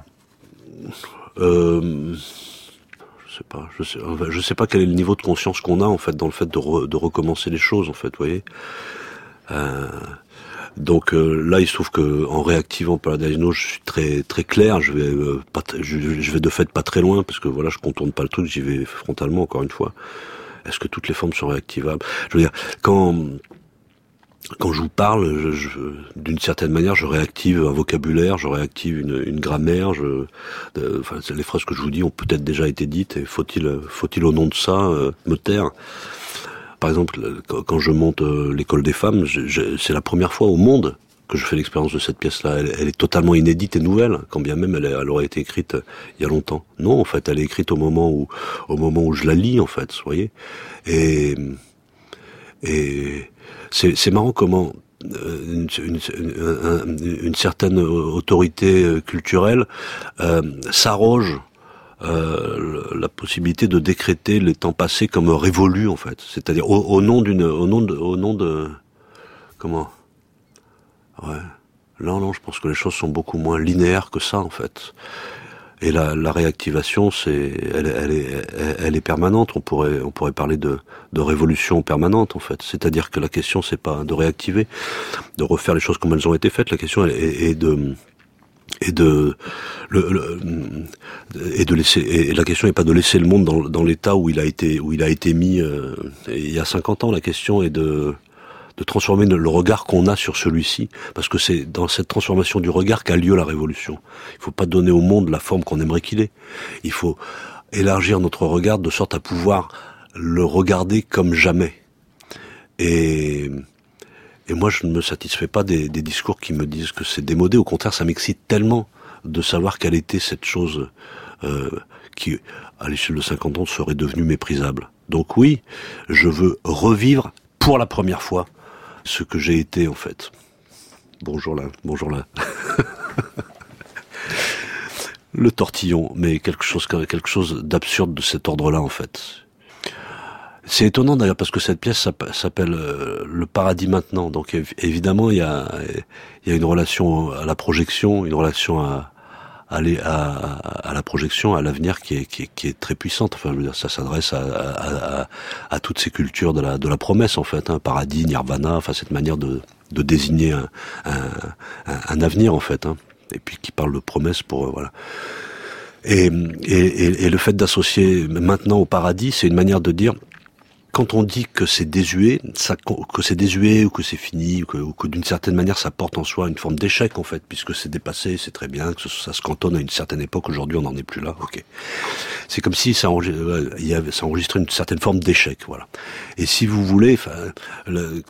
Euh... Je sais pas, je sais, je sais pas quel est le niveau de conscience qu'on a en fait dans le fait de, re, de recommencer les choses en fait, vous voyez. Euh, donc euh, là, il se trouve que en réactivant Paradise Now, je suis très très clair. Je vais euh, pas, je, je vais de fait pas très loin parce que voilà, je contourne pas le truc, j'y vais frontalement encore une fois. Est-ce que toutes les formes sont réactivables ? Je veux dire, quand quand je vous parle, je, je, d'une certaine manière, je réactive un vocabulaire, je réactive une, une grammaire. Je, de, enfin, les phrases que je vous dis ont peut-être déjà été dites. Et faut-il, faut-il au nom de ça euh, me taire ? Par exemple, quand je monte euh, l'école des femmes, je, je, c'est la première fois au monde que je fais l'expérience de cette pièce-là. Elle, elle est totalement inédite et nouvelle, quand bien même elle, elle aurait été écrite il y a longtemps. Non, en fait, elle est écrite au moment où, au moment où je la lis, en fait, vous voyez. Et et C'est, c'est marrant comment euh, une, une, une, une certaine autorité culturelle euh, s'arroge euh, la possibilité de décréter les temps passés comme révolus en fait. C'est-à-dire au, au nom d'une, au nom de, au nom de, comment ? Ouais. Non, non, je pense que les choses sont beaucoup moins linéaires que ça en fait. Et la, la réactivation, c'est, elle, elle est, elle, elle est permanente. On pourrait, on pourrait parler de, de révolution permanente, en fait. C'est-à-dire que la question, c'est pas de réactiver, de refaire les choses comme elles ont été faites. La question est, est de, et de, le, le, et de laisser. Et la question n'est pas de laisser le monde dans, dans l'état où il a été, où il a été mis euh, il y a cinquante ans. La question est de de transformer le regard qu'on a sur celui-ci, parce que c'est dans cette transformation du regard qu'a lieu la révolution. Il ne faut pas donner au monde la forme qu'on aimerait qu'il ait. Il faut élargir notre regard de sorte à pouvoir le regarder comme jamais. Et, et moi, je ne me satisfais pas des, des discours qui me disent que c'est démodé. Au contraire, ça m'excite tellement de savoir quelle était cette chose euh, qui, à l'échelle de cinquante ans, serait devenue méprisable. Donc oui, je veux revivre pour la première fois ce que j'ai été en fait. Bonjour là, bonjour là. Le tortillon, mais quelque chose, quelque chose d'absurde de cet ordre-là en fait. C'est étonnant d'ailleurs parce que cette pièce s'appelle euh, Le Paradis maintenant. Donc évidemment il y a, il y a une relation à la projection, une relation à, à, les, à, à la projection, à l'avenir qui est, qui est, qui est très puissante. Enfin, je veux dire, ça s'adresse à, à, à, à toutes ces cultures de la, de la promesse, en fait, hein, paradis, nirvana, enfin, cette manière de, de désigner un, un, un, un avenir, en fait, hein, et puis qui parle de promesse pour, euh, voilà. Et, et, et le fait d'associer maintenant au paradis, c'est une manière de dire, quand on dit que c'est désuet, ça, que c'est désuet ou que c'est fini, ou que, ou que d'une certaine manière ça porte en soi une forme d'échec en fait, puisque c'est dépassé, c'est très bien, que ça se cantonne à une certaine époque, aujourd'hui on n'en est plus là, ok. C'est comme si ça, il y avait, ça enregistrait une certaine forme d'échec, voilà. Et si vous voulez, enfin, le,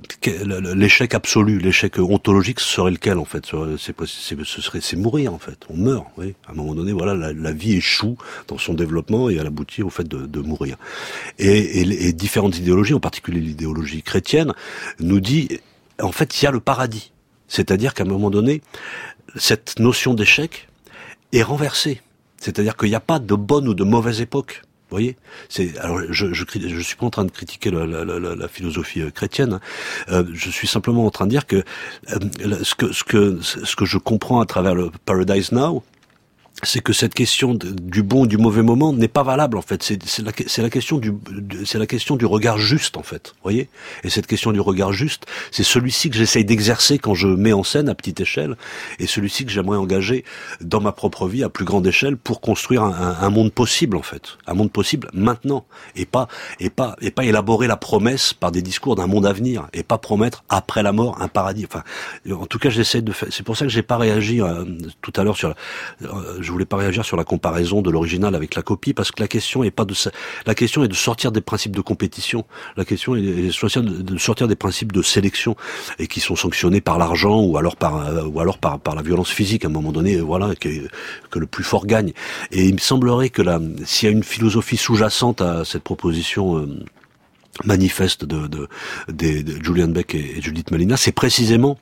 l'échec absolu, l'échec ontologique, ce serait lequel en fait? C'est, c'est, ce serait, c'est mourir en fait, on meurt, oui. À un moment donné, voilà, la, la vie échoue dans son développement et elle aboutit au fait de, de mourir. Et, et, et différentes idéologies, en particulier l'idéologie chrétienne, nous dit, en fait, il y a le paradis. C'est-à-dire qu'à un moment donné, cette notion d'échec est renversée. C'est-à-dire qu'il n'y a pas de bonne ou de mauvaise époque. Vous voyez, c'est alors je je je suis pas en train de critiquer la la la, la philosophie chrétienne. Euh, je suis simplement en train de dire que euh, ce que ce que ce que je comprends à travers le Paradise Now, c'est que cette question de, du bon ou du mauvais moment n'est pas valable en fait. C'est, c'est, la, c'est la question du, c'est la question du regard juste en fait. Vous voyez. Et cette question du regard juste, c'est celui-ci que j'essaye d'exercer quand je mets en scène à petite échelle, et celui-ci que j'aimerais engager dans ma propre vie à plus grande échelle pour construire un, un, un monde possible en fait, un monde possible maintenant, et pas et pas et pas élaborer la promesse par des discours d'un monde à venir, et pas promettre après la mort un paradis. Enfin, en tout cas, j'essaie de faire. C'est pour ça que j'ai pas réagi euh, tout à l'heure sur. Euh, je voulais pas réagir sur la comparaison de l'original avec la copie, parce que la question est pas de la question est de sortir des principes de compétition. La question est de sortir, de sortir des principes de sélection, et qui sont sanctionnés par l'argent ou alors par ou alors par par la violence physique à un moment donné. Voilà, que, que le plus fort gagne. Et il me semblerait que là, s'il y a une philosophie sous-jacente à cette proposition euh, manifeste de, de, de, de Julian Beck et, et Judith Malina, c'est précisément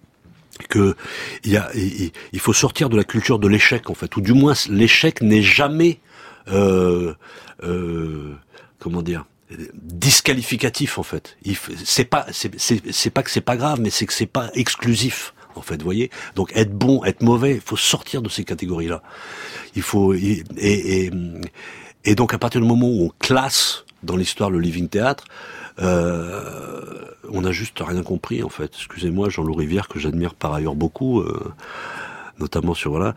que il y a, il, il faut sortir de la culture de l'échec en fait, ou du moins l'échec n'est jamais, euh, euh, comment dire, disqualificatif en fait. Il, c'est pas, c'est, c'est, c'est pas que c'est pas grave, mais c'est que c'est pas exclusif en fait, vous voyez. Donc être bon, être mauvais, il faut sortir de ces catégories-là. Il faut et, et, et donc à partir du moment où on classe dans l'histoire le living théâtre, euh, on n'a juste rien compris en fait. Excusez-moi, Jean-Loup Rivière, que j'admire par ailleurs beaucoup, euh, notamment sur voilà,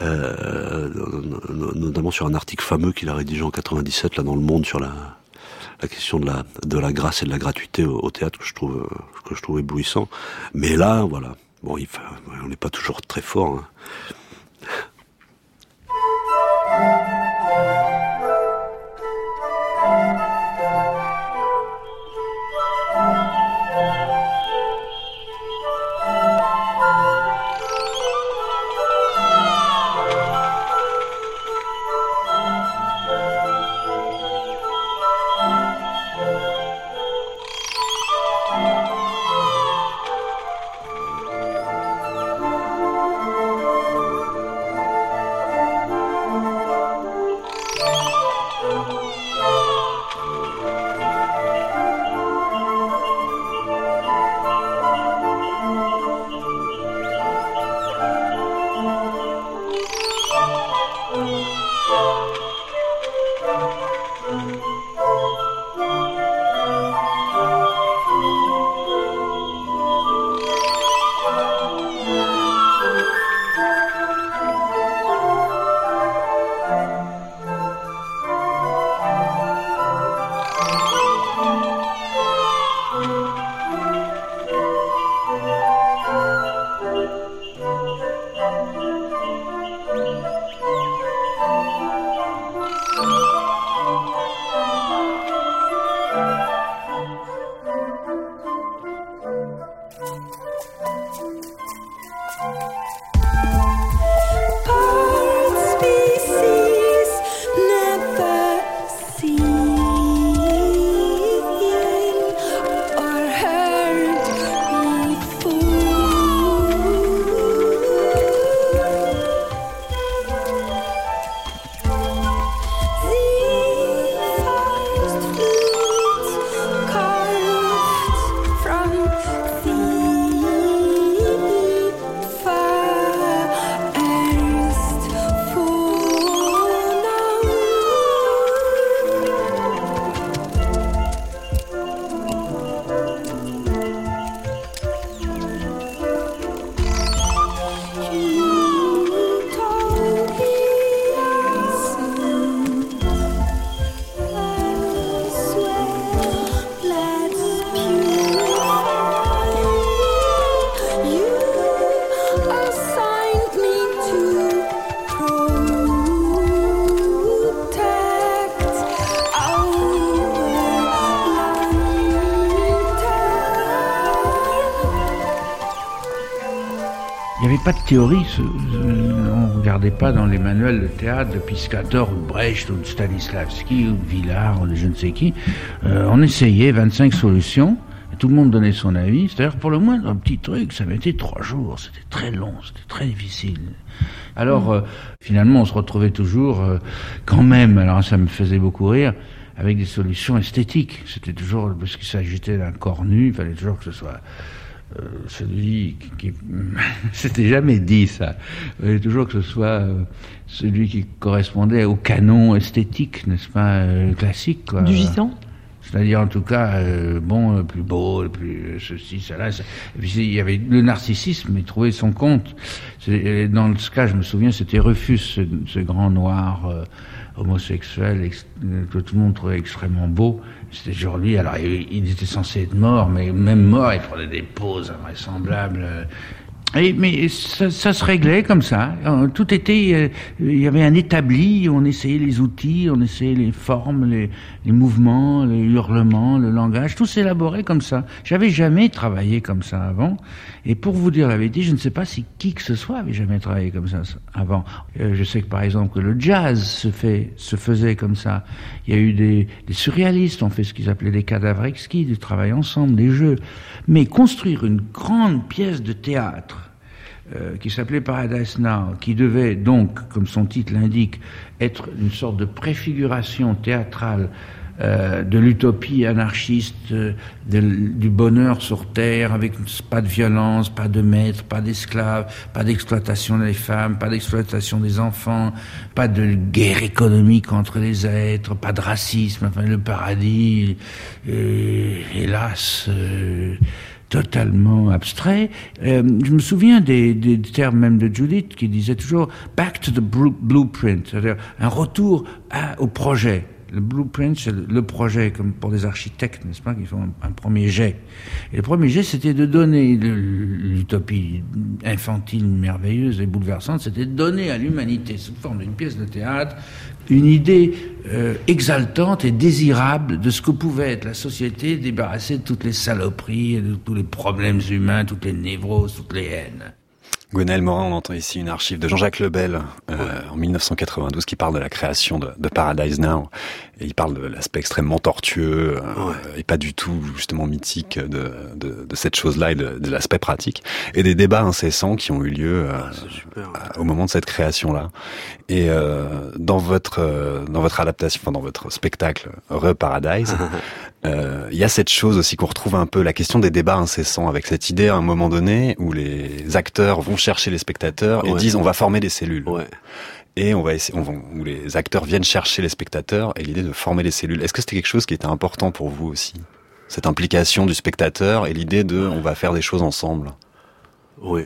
euh, notamment sur un article fameux qu'il a rédigé en quatre-vingt-dix-sept là dans Le Monde sur la la question de la de la grâce et de la gratuité au, au théâtre, que je trouve que je trouve éblouissant. Mais là, voilà, bon, il, on n'est pas toujours très fort. Hein. Il n'y avait pas de théorie, on ne regardait pas dans les manuels de théâtre de Piscator ou de Brecht ou de Stanislavski ou de Villard ou de je ne sais qui. Euh, on essayait vingt-cinq solutions, et tout le monde donnait son avis. C'est-à-dire pour le moins, un petit truc, ça mettait trois jours, c'était très long, c'était très difficile. Alors euh, finalement, on se retrouvait toujours euh, quand même, alors ça me faisait beaucoup rire, avec des solutions esthétiques. C'était toujours, parce qu'il s'agissait d'un corps nu, il fallait toujours que ce soit... Euh, celui qui, qui c'était jamais dit ça, il fallait toujours que ce soit euh, celui qui correspondait au canon esthétique, n'est-ce pas, euh, classique, quoi. Du gitan. C'est-à-dire en tout cas euh, bon, le plus beau, le plus ceci, cela. Ça. Et puis il y avait le narcissisme, il trouvait son compte. C'est, dans ce cas, je me souviens, c'était Rufus, ce, ce grand noir euh, homosexuel ex, que tout le monde trouvait extrêmement beau. C'était toujours lui. Alors il, il était censé être mort, mais même mort, il prenait des poses invraisemblables. Et, mais ça, ça se réglait comme ça. Tout était, euh, il y avait un établi. On essayait les outils, on essayait les formes, les, les mouvements, les hurlements, le langage. Tout s'élaborait comme ça. J'avais jamais travaillé comme ça avant. Et pour vous dire la vérité, je ne sais pas si qui que ce soit avait jamais travaillé comme ça avant. Euh, je sais que par exemple que le jazz se fait, se faisait comme ça. Il y a eu des, des surréalistes, on fait ce qu'ils appelaient des cadavres exquis, du travail ensemble, des jeux. Mais construire une grande pièce de théâtre Euh, qui s'appelait Paradise Now, qui devait donc, comme son titre l'indique, être une sorte de préfiguration théâtrale euh, de l'utopie anarchiste, euh, de, du bonheur sur terre, avec pas de violence, pas de maîtres, pas d'esclaves, pas d'exploitation des femmes, pas d'exploitation des enfants, pas de guerre économique entre les êtres, pas de racisme, enfin le paradis, euh, hélas... Euh, totalement abstrait. Euh, je me souviens des, des termes même de Judith qui disait toujours « back to the blueprint », c'est-à-dire un retour à, au projet. Le blueprint, c'est le projet, comme pour des architectes, n'est-ce pas, qui font un, un premier jet. Et le premier jet, c'était de donner, l'utopie infantile, merveilleuse et bouleversante, c'était de donner à l'humanité, sous forme d'une pièce de théâtre, une idée euh, exaltante et désirable de ce que pouvait être la société débarrassée de toutes les saloperies, de tous les problèmes humains, toutes les névroses, toutes les haines. Gwenaël Morin, on entend ici une archive de Jean-Jacques Lebel euh, ouais. en mille neuf cent quatre-vingt-douze qui parle de la création de, de Paradise Now, et il parle de l'aspect extrêmement tortueux euh, ouais. et pas du tout justement mythique de, de, de cette chose-là et de, de l'aspect pratique, et des débats incessants qui ont eu lieu euh, ah, super, ouais. au moment de cette création-là. Et euh, dans votre euh, dans votre adaptation, enfin dans votre spectacle Re-Paradise, il euh, y a cette chose aussi qu'on retrouve un peu, la question des débats incessants, avec cette idée à un moment donné où les acteurs vont chercher les spectateurs et ouais. disent on va former des cellules. Ouais. Et on va essayer, on va, où les acteurs viennent chercher les spectateurs, et l'idée de former les cellules. Est-ce que c'était quelque chose qui était important pour vous aussi, cette implication du spectateur et l'idée de on va faire des choses ensemble? Oui.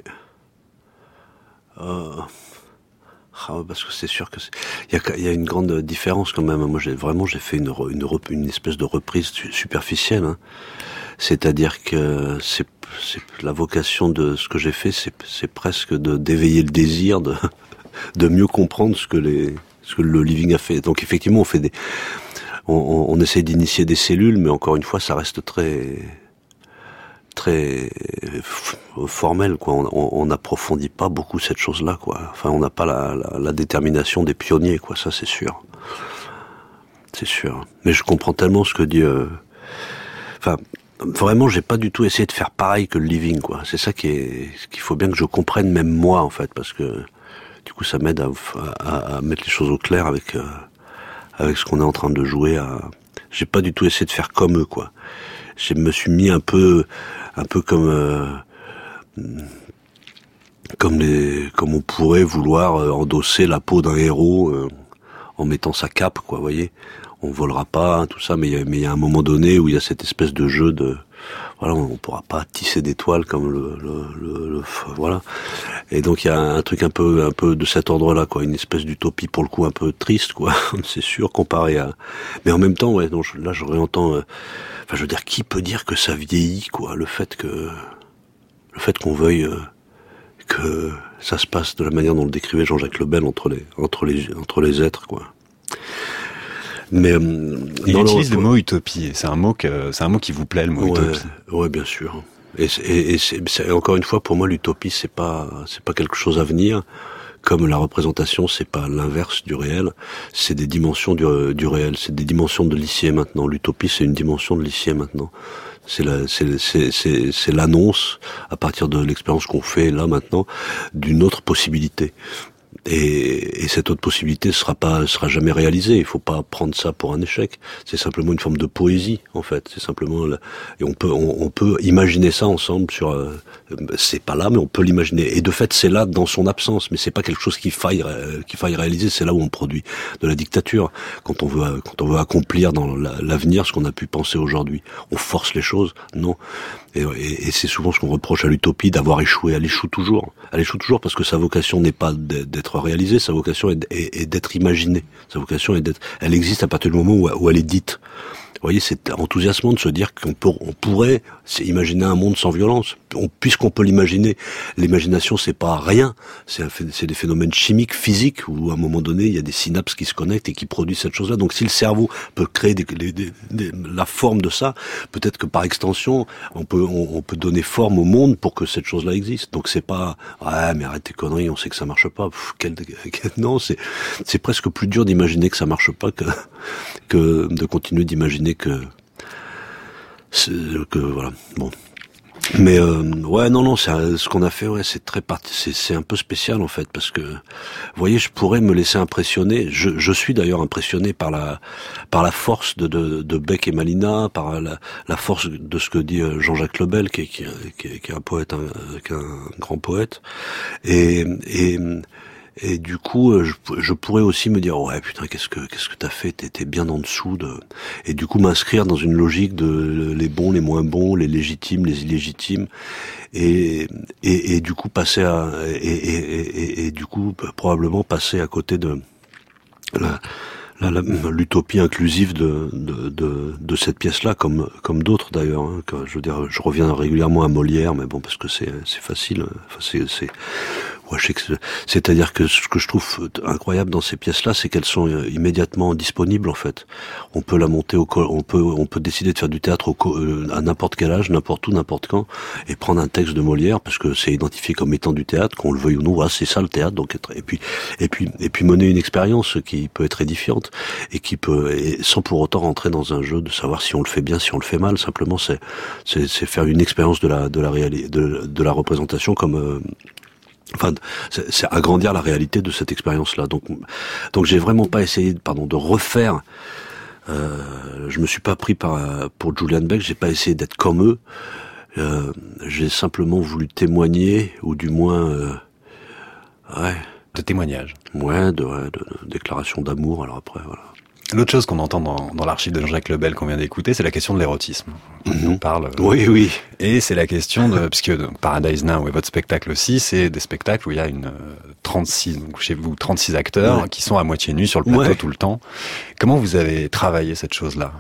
Euh... Ah, parce que c'est sûr que il y a, y a une grande différence quand même. Moi, j'ai vraiment j'ai fait une, une, une espèce de reprise superficielle. Hein. C'est-à-dire que c'est, c'est la vocation de ce que j'ai fait, c'est, c'est presque de d'éveiller le désir de de mieux comprendre ce que les ce que le living a fait. Donc effectivement, on fait des on, on, on essaie d'initier des cellules, mais encore une fois, ça reste très très formel, quoi. On n'approfondit pas beaucoup cette chose-là, quoi. Enfin, on n'a pas la, la, la détermination des pionniers, quoi. Ça, c'est sûr. C'est sûr. Mais je comprends tellement ce que dit... Euh... Enfin, vraiment, j'ai pas du tout essayé de faire pareil que le living, quoi. C'est ça qui est, qu'il faut bien que je comprenne, même moi, en fait, parce que du coup, ça m'aide à, à, à mettre les choses au clair avec, euh, avec ce qu'on est en train de jouer. À... J'ai pas du tout essayé de faire comme eux, quoi. Je me suis mis un peu, un peu comme, euh, comme les, comme on pourrait vouloir endosser la peau d'un héros euh, en mettant sa cape, quoi. Vous voyez, on volera pas, hein, tout ça, mais il y a, mais il y a un moment donné où il y a cette espèce de jeu de, voilà, on, on pourra pas tisser d'étoiles comme le, le, le, le, voilà. Et donc il y a un truc un peu, un peu de cet ordre-là, quoi, une espèce d'utopie pour le coup un peu triste, quoi. C'est sûr, comparé à, mais en même temps, ouais, non, je, là je réentends. Euh, Enfin, je veux dire, qui peut dire que ça vieillit, quoi, le fait que, le fait qu'on veuille euh, que ça se passe de la manière dont le décrivait Jean-Jacques Lebel entre les, entre les, entre les êtres, quoi. Mais il utilise le mot utopie. C'est un mot que, c'est un mot qui vous plaît, le mot ouais, utopie. Ouais, bien sûr, Et, et, et c'est, c'est, encore une fois, pour moi, l'utopie, c'est pas, c'est pas quelque chose à venir. Comme la représentation, c'est pas l'inverse du réel, c'est des dimensions du, du réel, c'est des dimensions de l'ici et maintenant. L'utopie, c'est une dimension de l'ici et maintenant. C'est, la, c'est, c'est, c'est, c'est l'annonce, à partir de l'expérience qu'on fait là maintenant, d'une autre possibilité. Et, et cette autre possibilité sera pas, sera jamais réalisée. Il faut pas prendre ça pour un échec. C'est simplement une forme de poésie, en fait. C'est simplement, et on peut, on, on peut imaginer ça ensemble sur. Euh, c'est pas là, mais on peut l'imaginer. Et de fait, c'est là dans son absence. Mais c'est pas quelque chose qu'il faille, euh, qu'il faille réaliser. C'est là où on produit de la dictature. Quand on veut, quand on veut accomplir dans la, l'avenir ce qu'on a pu penser aujourd'hui, on force les choses. Non. Et, et, et c'est souvent ce qu'on reproche à l'utopie, d'avoir échoué. Elle échoue toujours. Elle échoue toujours parce que sa vocation n'est pas d'être réalisée, sa vocation est, est, est d'être imaginée. Sa vocation est d'être, elle existe à partir du moment où, où elle est dite. Vous voyez, c'est enthousiasmant de se dire qu'on peut, on pourrait imaginer un monde sans violence. On, puisqu'on peut l'imaginer, l'imagination c'est pas rien, c'est, un, c'est des phénomènes chimiques, physiques, où à un moment donné il y a des synapses qui se connectent et qui produisent cette chose-là. Donc si le cerveau peut créer des, des, des, des, la forme de ça, peut-être que par extension on peut, on, on peut donner forme au monde pour que cette chose-là existe. Donc c'est pas, ouais mais arrête tes conneries, on sait que ça marche pas. Pff, quel, quel, non, c'est, c'est presque plus dur d'imaginer que ça marche pas que, que de continuer d'imaginer que que voilà bon mais euh, ouais non non c'est ce qu'on a fait, ouais c'est très parti c'est c'est un peu spécial en fait, parce que vous voyez, je pourrais me laisser impressionner, je je suis d'ailleurs impressionné par la par la force de de, de Beck et Malina, par la la force de ce que dit Jean-Jacques Lebel qui est qui est, qui est un poète un, qui est un grand poète, et et Et du coup, je, je pourrais aussi me dire, ouais, putain, qu'est-ce que qu'est-ce que t'as fait? T'étais bien en dessous de. Et du coup, m'inscrire dans une logique de les bons, les moins bons, les légitimes, les illégitimes, et et, et du coup passer à et, et, et, et du coup probablement passer à côté de la. La, la, l'utopie inclusive de, de, de, de cette pièce-là, comme, comme d'autres d'ailleurs. Hein, que, je veux dire, je reviens régulièrement à Molière, mais bon, parce que c'est, c'est facile. Enfin, c'est, c'est, ouais, je sais que c'est, c'est-à-dire que ce que je trouve incroyable dans ces pièces-là, c'est qu'elles sont immédiatement disponibles en fait. On peut la monter au, on peut, on peut décider de faire du théâtre au, à n'importe quel âge, n'importe où, n'importe quand, et prendre un texte de Molière parce que c'est identifié comme étant du théâtre, qu'on le veuille ou non. Voilà, c'est ça le théâtre. Donc, et puis, et puis, et puis mener une expérience qui peut être édifiante. Et qui peut, et sans pour autant rentrer dans un jeu de savoir si on le fait bien, si on le fait mal. Simplement, c'est, c'est, c'est faire une expérience de la, de la réalité, de, de la représentation comme, euh, enfin, c'est, c'est agrandir la réalité de cette expérience-là. Donc, donc j'ai vraiment pas essayé, pardon, de refaire. Euh, je me suis pas pris par pour Julian Beck. J'ai pas essayé d'être comme eux. Euh, j'ai simplement voulu témoigner, ou du moins, euh, ouais. De témoignage. Ouais, de, ouais, de, de déclaration d'amour, alors après, voilà. L'autre chose qu'on entend dans, dans l'archive de Jean-Jacques Lebel qu'on vient d'écouter, c'est la question de l'érotisme. Mm-hmm. On parle. Euh, oui, oui. Et c'est la question de, parce que donc, Paradise Now et votre spectacle aussi, c'est des spectacles où il y a une euh, trente-six, donc chez vous, trente-six acteurs ouais. qui sont à moitié nus sur le plateau ouais. tout le temps. Comment vous avez travaillé cette chose-là?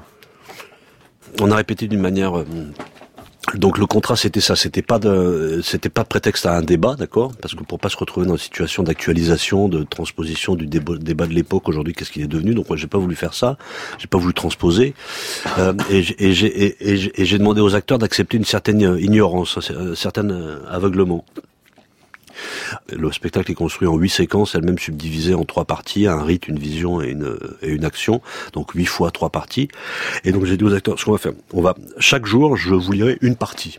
On a répété d'une manière, euh, donc le contrat c'était ça, c'était pas de, c'était pas prétexte à un débat, d'accord, parce que pour pas se retrouver dans une situation d'actualisation, de transposition du débat, débat de l'époque aujourd'hui, qu'est-ce qu'il est devenu. Donc moi j'ai pas voulu faire ça, j'ai pas voulu transposer, euh, et, j'ai, et, j'ai, et, et, j'ai, et j'ai demandé aux acteurs d'accepter une certaine ignorance, un certain aveuglement. Le spectacle est construit en huit séquences, elles-mêmes subdivisées en trois parties, un rite, une vision et une, et une action, donc huit fois trois parties. Et donc j'ai dit aux acteurs, ce qu'on va faire, on va, chaque jour, je vous lirai une partie.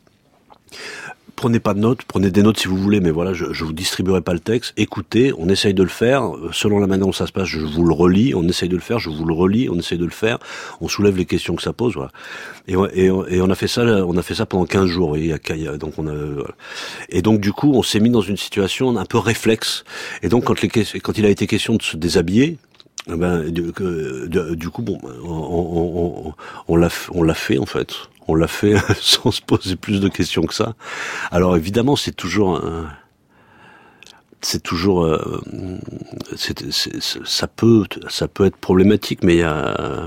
Prenez pas de notes, prenez des notes si vous voulez, mais voilà, je, je vous distribuerai pas le texte. Écoutez, on essaye de le faire, selon la manière dont ça se passe, je vous le relis, on essaye de le faire, je vous le relis, on essaye de le faire, on soulève les questions que ça pose, voilà. Et, et, et on a fait ça, on a fait ça pendant quinze jours, et donc on a, voilà. Et donc du coup, on s'est mis dans une situation un peu réflexe. Et donc quand les, quand il a été question de se déshabiller, ben, du, du, du coup, bon, on, on, on, on l'a, on l'a fait en fait. On l'a fait sans se poser plus de questions que ça. Alors évidemment, c'est toujours, un, c'est toujours, euh, c'est, c'est, ça peut, ça peut être problématique, mais il y a,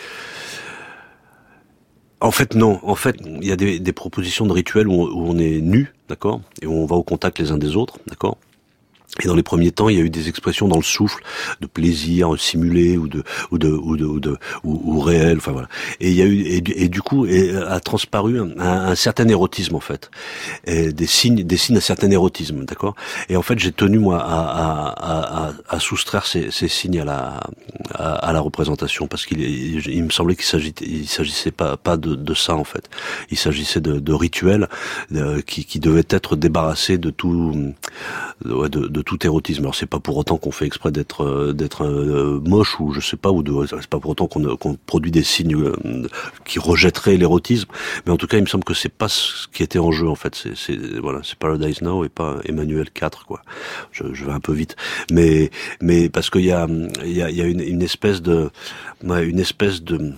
en fait non. En fait, il y a des, des propositions de rituels où on, où on est nu, d'accord, et où on va au contact les uns des autres, d'accord. Et dans les premiers temps, il y a eu des expressions dans le souffle de plaisir simulé ou de ou de ou de ou, de, ou, ou réel, enfin voilà. Et il y a eu et, et du coup et a transparu un, un certain érotisme en fait, et des signes des signes d'un certain érotisme, d'accord. Et en fait, j'ai tenu moi à à à, à soustraire ces, ces signes à la à, à la représentation parce qu'il il, il me semblait qu'il s'agissait il s'agissait pas pas de, de ça en fait. Il s'agissait de, de rituels de, qui qui devaient être débarrassés de tout de, de, de tout érotisme. Alors c'est pas pour autant qu'on fait exprès d'être euh, d'être euh, moche ou je sais pas ou de c'est pas pour autant qu'on qu'on produit des signes euh, qui rejetteraient l'érotisme, mais en tout cas il me semble que c'est pas ce qui était en jeu en fait. C'est c'est voilà, c'est Paradise Now et pas Emmanuel quatre quoi. Je, je vais un peu vite, mais mais parce qu'il y a il y a il y a une, une espèce de une espèce de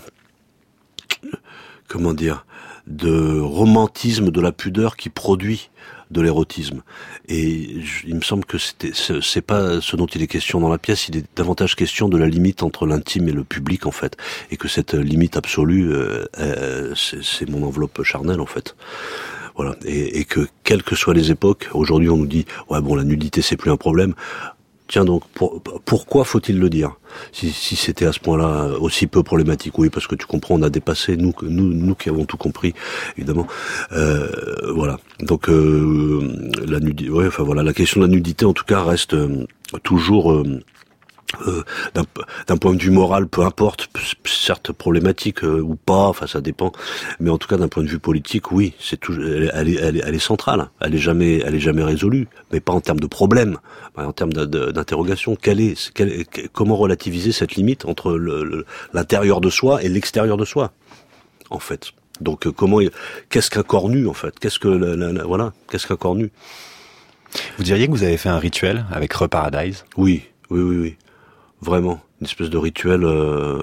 comment dire de romantisme de la pudeur qui produit de l'érotisme. Et je, il me semble que c'était, c'est pas ce dont il est question dans la pièce, il est davantage question de la limite entre l'intime et le public, en fait. Et que cette limite absolue, euh, euh, c'est, c'est mon enveloppe charnelle, en fait. Voilà. Et, et que, quelles que soient les époques, aujourd'hui on nous dit, ouais bon, la nudité c'est plus un problème. Tiens donc, pour, pourquoi faut-il le dire si, si c'était à ce point-là aussi peu problématique? Oui, parce que tu comprends, on a dépassé, nous, nous, nous qui avons tout compris, évidemment. Euh, voilà. Donc, euh, la nudité, ouais, enfin voilà, la question de la nudité, en tout cas, reste euh, toujours. Euh, Euh, d'un, d'un point de vue moral, peu importe, certes problématique euh, ou pas, enfin ça dépend, mais en tout cas d'un point de vue politique, oui, c'est tout, elle, elle, est, elle, est, elle est centrale, elle est jamais, elle est jamais résolue, mais pas en termes de problème, en termes de, de, d'interrogation. Quelle est, quelle, comment relativiser cette limite entre le, le, l'intérieur de soi et l'extérieur de soi, en fait. Donc euh, comment, qu'est-ce qu'un corps nu en fait, qu'est-ce que, la, la, la, voilà, qu'est-ce qu'un corps nu? Vous diriez que vous avez fait un rituel avec Reparadise? Oui, oui, oui, oui. Vraiment, une espèce de rituel, euh,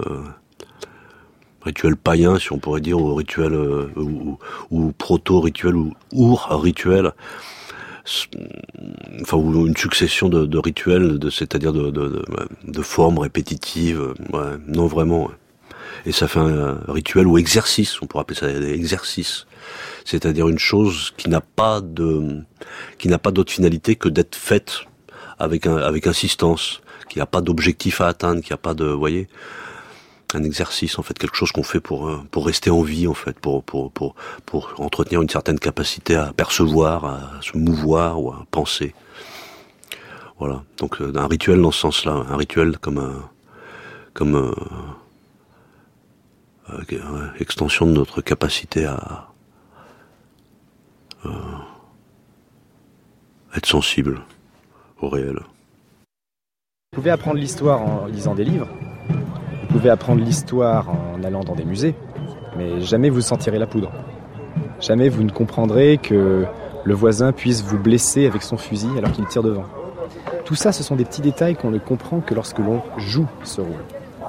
rituel païen, si on pourrait dire, ou rituel, euh, ou, ou proto-rituel, ou our-rituel, enfin, ou une succession de, de rituels, de, c'est-à-dire de, de, de, de formes répétitives, ouais, non vraiment. Ouais. Et ça fait un rituel ou exercice, on pourrait appeler ça exercice, c'est-à-dire une chose qui n'a pas de, qui n'a pas d'autre finalité que d'être faite avec un, avec insistance, qui n'a pas d'objectif à atteindre, qui n'a pas de, vous voyez, un exercice en fait, quelque chose qu'on fait pour pour rester en vie en fait, pour pour pour pour entretenir une certaine capacité à percevoir, à se mouvoir ou à penser. Voilà, donc un rituel dans ce sens-là, un rituel comme un comme un, une extension de notre capacité à euh, être sensible au réel. Vous pouvez apprendre l'histoire en lisant des livres, vous pouvez apprendre l'histoire en allant dans des musées, mais jamais vous sentirez la poudre. Jamais vous ne comprendrez que le voisin puisse vous blesser avec son fusil alors qu'il tire devant. Tout ça, ce sont des petits détails qu'on ne comprend que lorsque l'on joue ce rôle.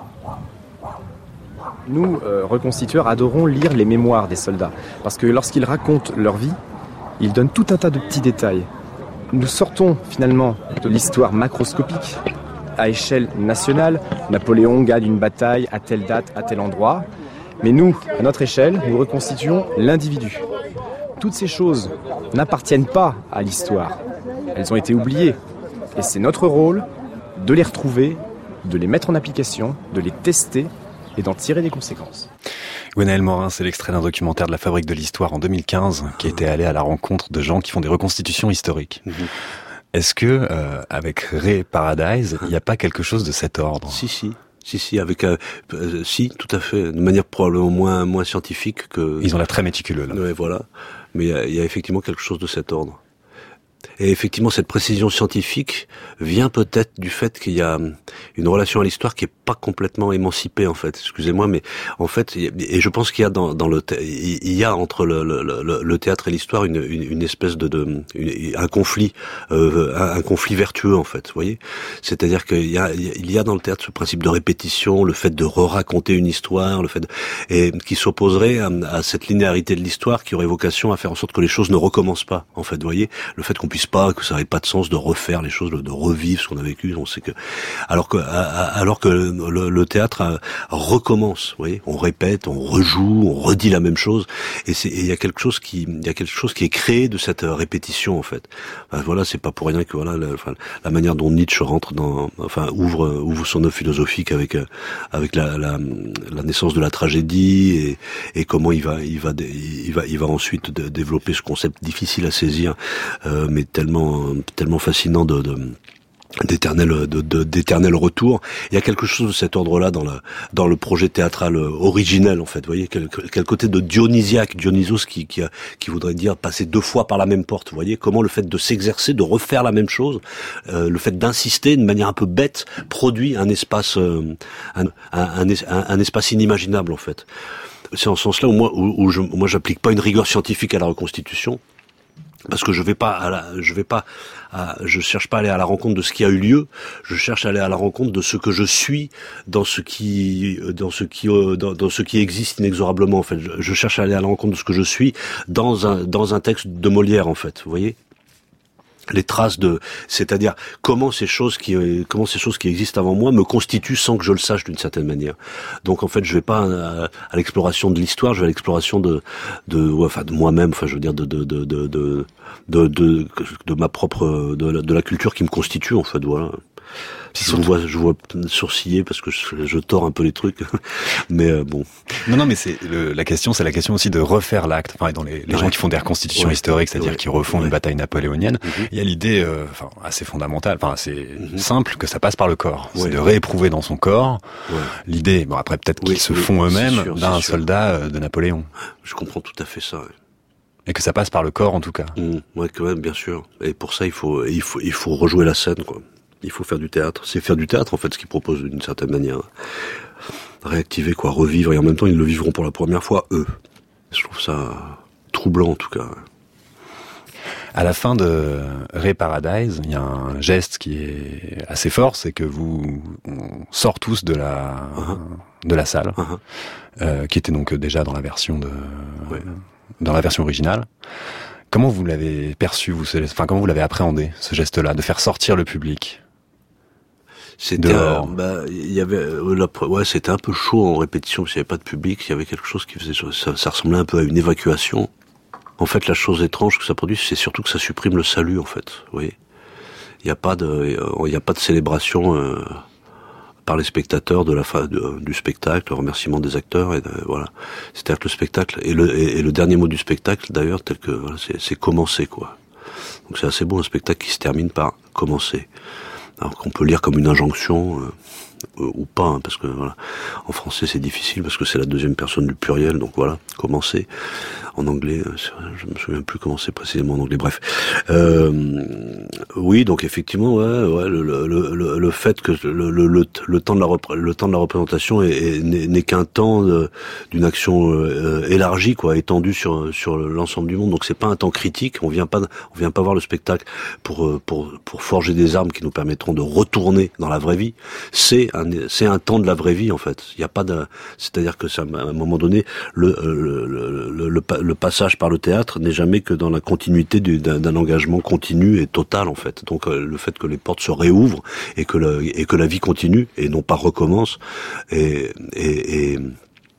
Nous, euh, reconstitueurs, adorons lire les mémoires des soldats, parce que lorsqu'ils racontent leur vie, ils donnent tout un tas de petits détails. Nous sortons finalement de l'histoire macroscopique. À échelle nationale, Napoléon gagne une bataille à telle date, à tel endroit. Mais nous, à notre échelle, nous reconstituons l'individu. Toutes ces choses n'appartiennent pas à l'histoire. Elles ont été oubliées. Et c'est notre rôle de les retrouver, de les mettre en application, de les tester et d'en tirer des conséquences. Gwenaël Morin, c'est l'extrait d'un documentaire de la Fabrique de l'Histoire en deux mille quinze qui était allé à la rencontre de gens qui font des reconstitutions historiques. Mmh. Est-ce que, euh, avec Reparadise, il n'y a pas quelque chose de cet ordre? Si, si. Si, si, avec un, euh, si, tout à fait, de manière probablement moins, moins scientifique que... Ils ont l'air très méticuleux, là. Ouais, voilà. Mais il y, y a effectivement quelque chose de cet ordre. Et effectivement, cette précision scientifique vient peut-être du fait qu'il y a une relation à l'histoire qui est pas complètement émancipée, en fait. Excusez-moi, mais en fait, et je pense qu'il y a dans, dans le, il y a entre le, le, le, le théâtre et l'histoire une, une, une espèce de, de une, un conflit, euh, un, un conflit vertueux, en fait. Vous voyez, c'est-à-dire qu'il y a, il y a dans le théâtre ce principe de répétition, le fait de re-raconter une histoire, le fait de, et qui s'opposerait à, à cette linéarité de l'histoire qui aurait vocation à faire en sorte que les choses ne recommencent pas. En fait, vous voyez, le fait qu'on puisse puisse pas, que ça n'avait pas de sens de refaire les choses, de, de revivre ce qu'on a vécu. On sait que, alors que, alors que le, le théâtre recommence, vous voyez, on répète, on rejoue, on redit la même chose, et c'est, il y a quelque chose qui, il y a quelque chose qui est créé de cette répétition en fait. Enfin, voilà, c'est pas pour rien que voilà, la, enfin, la manière dont Nietzsche rentre dans, enfin, ouvre, ouvre son œuvre philosophique avec, avec la, la, la naissance de la tragédie et, et comment il va, il va, il va, il va ensuite de, développer ce concept difficile à saisir, euh, mais tellement, tellement fascinant de, de d'éternel de, de d'éternel retour. Il y a quelque chose de cet ordre-là dans la dans le projet théâtral originel en fait. Vous voyez quel, quel côté de dionysiaque, Dionysos qui qui a, qui voudrait dire passer deux fois par la même porte. Vous voyez comment le fait de s'exercer, de refaire la même chose, euh, le fait d'insister de manière un peu bête produit un espace euh, un, un, un, un espace inimaginable en fait. C'est en ce sens-là où moi où, où je moi j'applique pas une rigueur scientifique à la reconstitution. Parce que je vais pas à la, je vais pas à, je cherche pas à aller à la rencontre de ce qui a eu lieu, je cherche à aller à la rencontre de ce que je suis dans ce qui, dans ce qui, dans, dans ce qui existe inexorablement en fait. Je, je cherche à aller à la rencontre de ce que je suis dans un, dans un texte de Molière en fait, vous voyez. Les traces de, c'est-à-dire comment ces choses qui, comment ces choses qui existent avant moi me constituent sans que je le sache d'une certaine manière. Donc en fait, je vais pas à, à l'exploration de l'histoire, je vais à l'exploration de, de, ouais, enfin de moi-même, enfin je veux dire de, de, de, de, de, de, de, de ma propre, de la, de la culture qui me constitue en fait, voilà. Je vous vois, je vois sourciller parce que je, je tords un peu les trucs, mais euh, bon. Non, non, mais c'est le, la question, c'est la question aussi de refaire l'acte. Enfin, dans les, les ouais. gens qui font des reconstitutions ouais. historiques, c'est-à-dire ouais. qui refont ouais. une bataille napoléonienne, mm-hmm. il y a l'idée, euh, enfin, assez fondamentale, enfin, assez mm-hmm. simple, que ça passe par le corps. Ouais. C'est de rééprouver dans son corps ouais. l'idée. Bon, après, peut-être oui, qu'ils se oui, font eux-mêmes sûr, d'un soldat de Napoléon. Je comprends tout à fait ça. Ouais. Et que ça passe par le corps, en tout cas. Mmh, ouais, quand même, bien sûr. Et pour ça, il faut, il faut, il faut rejouer la scène, quoi. Il faut faire du théâtre. C'est faire du théâtre, en fait, ce qu'ils proposent d'une certaine manière. Réactiver, quoi, revivre. Et en même temps, ils le vivront pour la première fois, eux. Je trouve ça troublant, en tout cas. À la fin de Ray Paradise, il y a un geste qui est assez fort, c'est que vous, on sort tous de la, uh-huh. de la salle, uh-huh. euh, qui était donc déjà dans la version de, ouais. dans la version originale. Comment vous l'avez perçu, vous, enfin, comment vous l'avez appréhendé, ce geste-là, de faire sortir le public? C'était, euh, bah, il y avait, euh, la, ouais, c'était un peu chaud en répétition parce qu'il n'y avait pas de public. Il y avait quelque chose qui faisait, ça, ça ressemblait un peu à une évacuation. En fait, la chose étrange que ça produit, c'est surtout que ça supprime le salut, en fait. Vous voyez, il n'y a pas de, il n'y a pas de célébration euh, par les spectateurs de la fin de, du spectacle, le remerciement des acteurs et de, voilà. C'est-à-dire que le spectacle et le, et, et le dernier mot du spectacle, d'ailleurs, tel que voilà, c'est, c'est commencer, quoi. Donc c'est assez beau un spectacle qui se termine par commencer. Alors qu'on peut lire comme une injonction euh, euh, ou pas, hein, parce que voilà, en français c'est difficile parce que c'est la deuxième personne du pluriel, donc voilà, commencer. En anglais, euh, je me souviens plus comment c'est précisément en anglais. Bref, euh, oui, donc effectivement, ouais, ouais, le, le, le, le fait que le, le, le, le temps de la repr- le temps de la représentation est, est, n'est, n'est qu'un temps de, d'une action euh, élargie, quoi, étendue sur sur l'ensemble du monde. Donc c'est pas un temps critique. On vient pas, on vient pas voir le spectacle pour pour pour forger des armes qui nous permettront de retourner dans la vraie vie. C'est un c'est un temps de la vraie vie en fait. Il y a pas de, c'est-à-dire que ça, à un moment donné, le le le, le, le le passage par le théâtre n'est jamais que dans la continuité du, d'un, d'un engagement continu et total en fait. Donc euh, le fait que les portes se réouvrent et que le, et que la vie continue et non pas recommence et et et,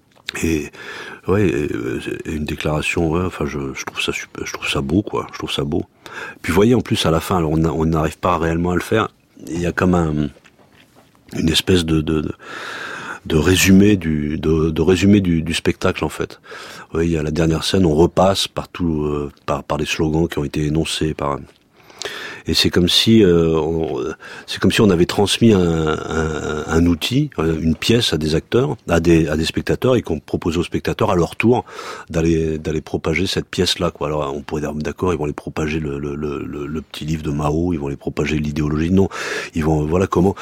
et ouais et, et une déclaration. Ouais, enfin je, je trouve ça super, je trouve ça beau quoi. Je trouve ça beau. Puis vous voyez en plus à la fin, alors on, on n'arrive pas réellement à le faire. Il y a comme un une espèce de, de, de de résumé du de, de résumé du, du spectacle en fait. Oui, il y a la dernière scène, on repasse par tout euh, par par les slogans qui ont été énoncés par et c'est comme si euh, on, c'est comme si on avait transmis un, un, un outil, une pièce à des acteurs, à des à des spectateurs et qu'on proposait aux spectateurs à leur tour d'aller d'aller propager cette pièce là quoi. Alors on pourrait dire d'accord, ils vont aller propager le le le, le petit livre de Mao, ils vont aller propager l'idéologie. Non, ils vont voilà comment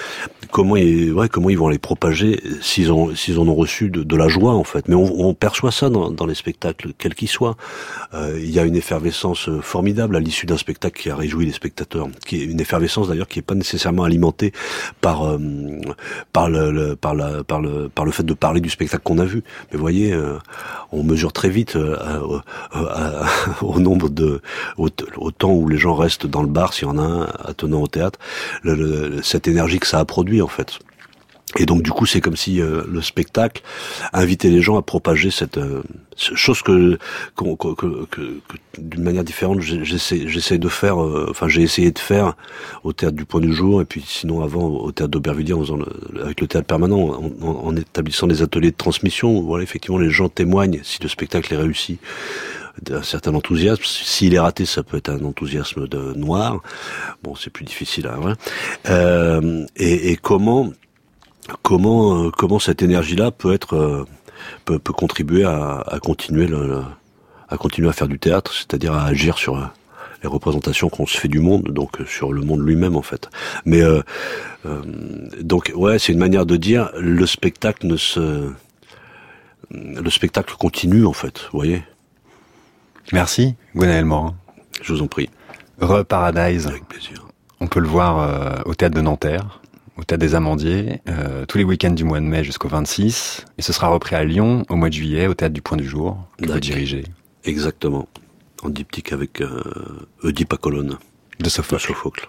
comment ils, ouais, comment ils vont les propager s'ils ont, s'ils en ont reçu de, de la joie en fait. Mais on, on perçoit ça dans, dans les spectacles, quels qu'ils soient. Euh, il y a une effervescence formidable à l'issue d'un spectacle qui a réjoui les spectateurs, qui est une effervescence d'ailleurs qui est pas nécessairement alimentée par euh, par le, le par la par le par le fait de parler du spectacle qu'on a vu. Mais vous voyez, euh, on mesure très vite euh, euh, euh, au nombre de au, au temps où les gens restent dans le bar, s'il y en a un attenant au théâtre, le, le, cette énergie que ça a produit en fait. Et donc du coup c'est comme si euh, le spectacle invitait les gens à propager cette euh, chose que, que, que, que, que d'une manière différente j'essaie, j'essaie de faire, euh, enfin j'ai essayé de faire au théâtre du Point du Jour et puis sinon avant au théâtre d'Aubervilliers en faisant le, avec le théâtre permanent en, en, en établissant des ateliers de transmission où voilà effectivement les gens témoignent si le spectacle est réussi d'un certain enthousiasme. S'il est raté, ça peut être un enthousiasme de noir. Bon, c'est plus difficile à voir. Euh, et, et comment, comment, euh, comment cette énergie-là peut être, euh, peut, peut contribuer à, à continuer le, le, à continuer à faire du théâtre, c'est-à-dire à agir sur euh, les représentations qu'on se fait du monde, donc sur le monde lui-même en fait. Mais euh, euh, donc ouais, c'est une manière de dire le spectacle ne se, le spectacle continue en fait, vous voyez. Merci, Gwenaël Morin. Je vous en prie. Re Paradise. Avec plaisir. On peut le voir euh, au Théâtre de Nanterre, au Théâtre des Amandiers, euh, tous les week-ends du mois de mai jusqu'au vingt-six. Et ce sera repris à Lyon au mois de juillet, au Théâtre du Point du Jour, que vous dirigez. Exactement. En diptyque avec euh, Oedipe à Colonne. De Sophocle. De Sophocle.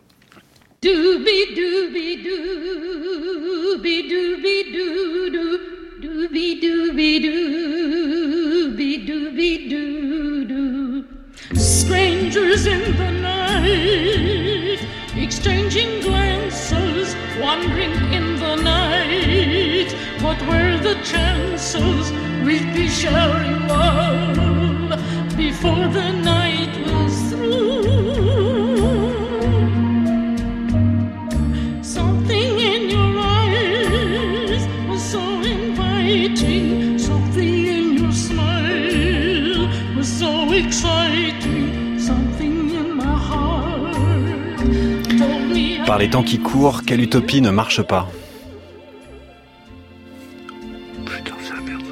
Strangers in the night, exchanging glances, wandering in the night. What were the chances we'd be sharing love before the night was through? Something in your eyes was so inviting, something in your smile was so exciting, something in my heart told me. Par les temps qui courent, quelle utopie ne marche pas? Putain, c'est la merde.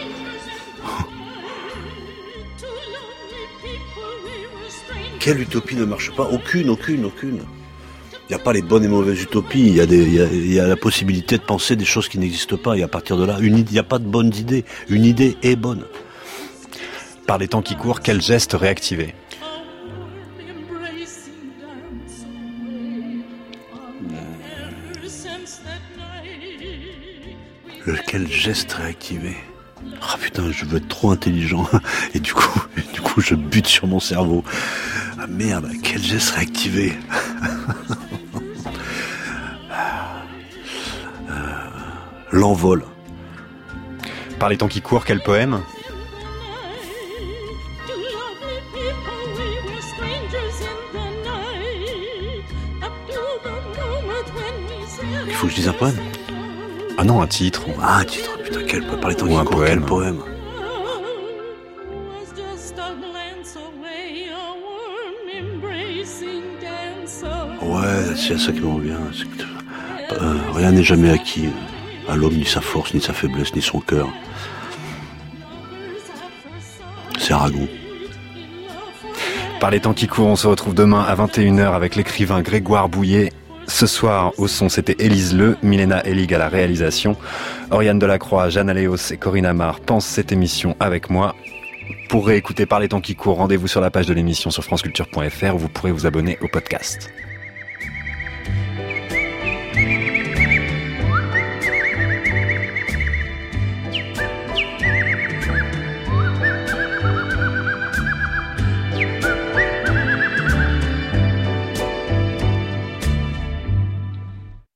Quelle utopie ne marche pas? Aucune, aucune, aucune. Il n'y a pas les bonnes et mauvaises utopies, il y a des, il y a, il y a la possibilité de penser des choses qui n'existent pas, et à partir de là, une, il n'y a pas de bonnes idées. Une idée est bonne. Par les temps qui courent, quel geste réactiver? Quel geste réactiver? Ah oh, putain, je veux être trop intelligent et du coup, et du coup, je bute sur mon cerveau. Ah merde, quel geste réactiver? euh, L'envol. Par les temps qui courent, quel poème? Il faut que je dise un poème? Ah non, un titre. Ah, un titre, putain, quel, par les temps ou qui un courent, poème. quel poème. Ouais, c'est ça qui me revient. Que, euh, rien n'est jamais acquis à l'homme, ni sa force, ni sa faiblesse, ni son cœur. C'est Aragon. Par les temps qui courent, on se retrouve demain à vingt et une heures avec l'écrivain Grégoire Bouillet. Ce soir, au son, c'était Élise Le, Milena Elig à la réalisation. Oriane Delacroix, Jeanne Aléos et Corinne Amar pensent cette émission avec moi. Pour réécouter Par les temps qui courent, rendez-vous sur la page de l'émission sur franceculture point f r où vous pourrez vous abonner au podcast.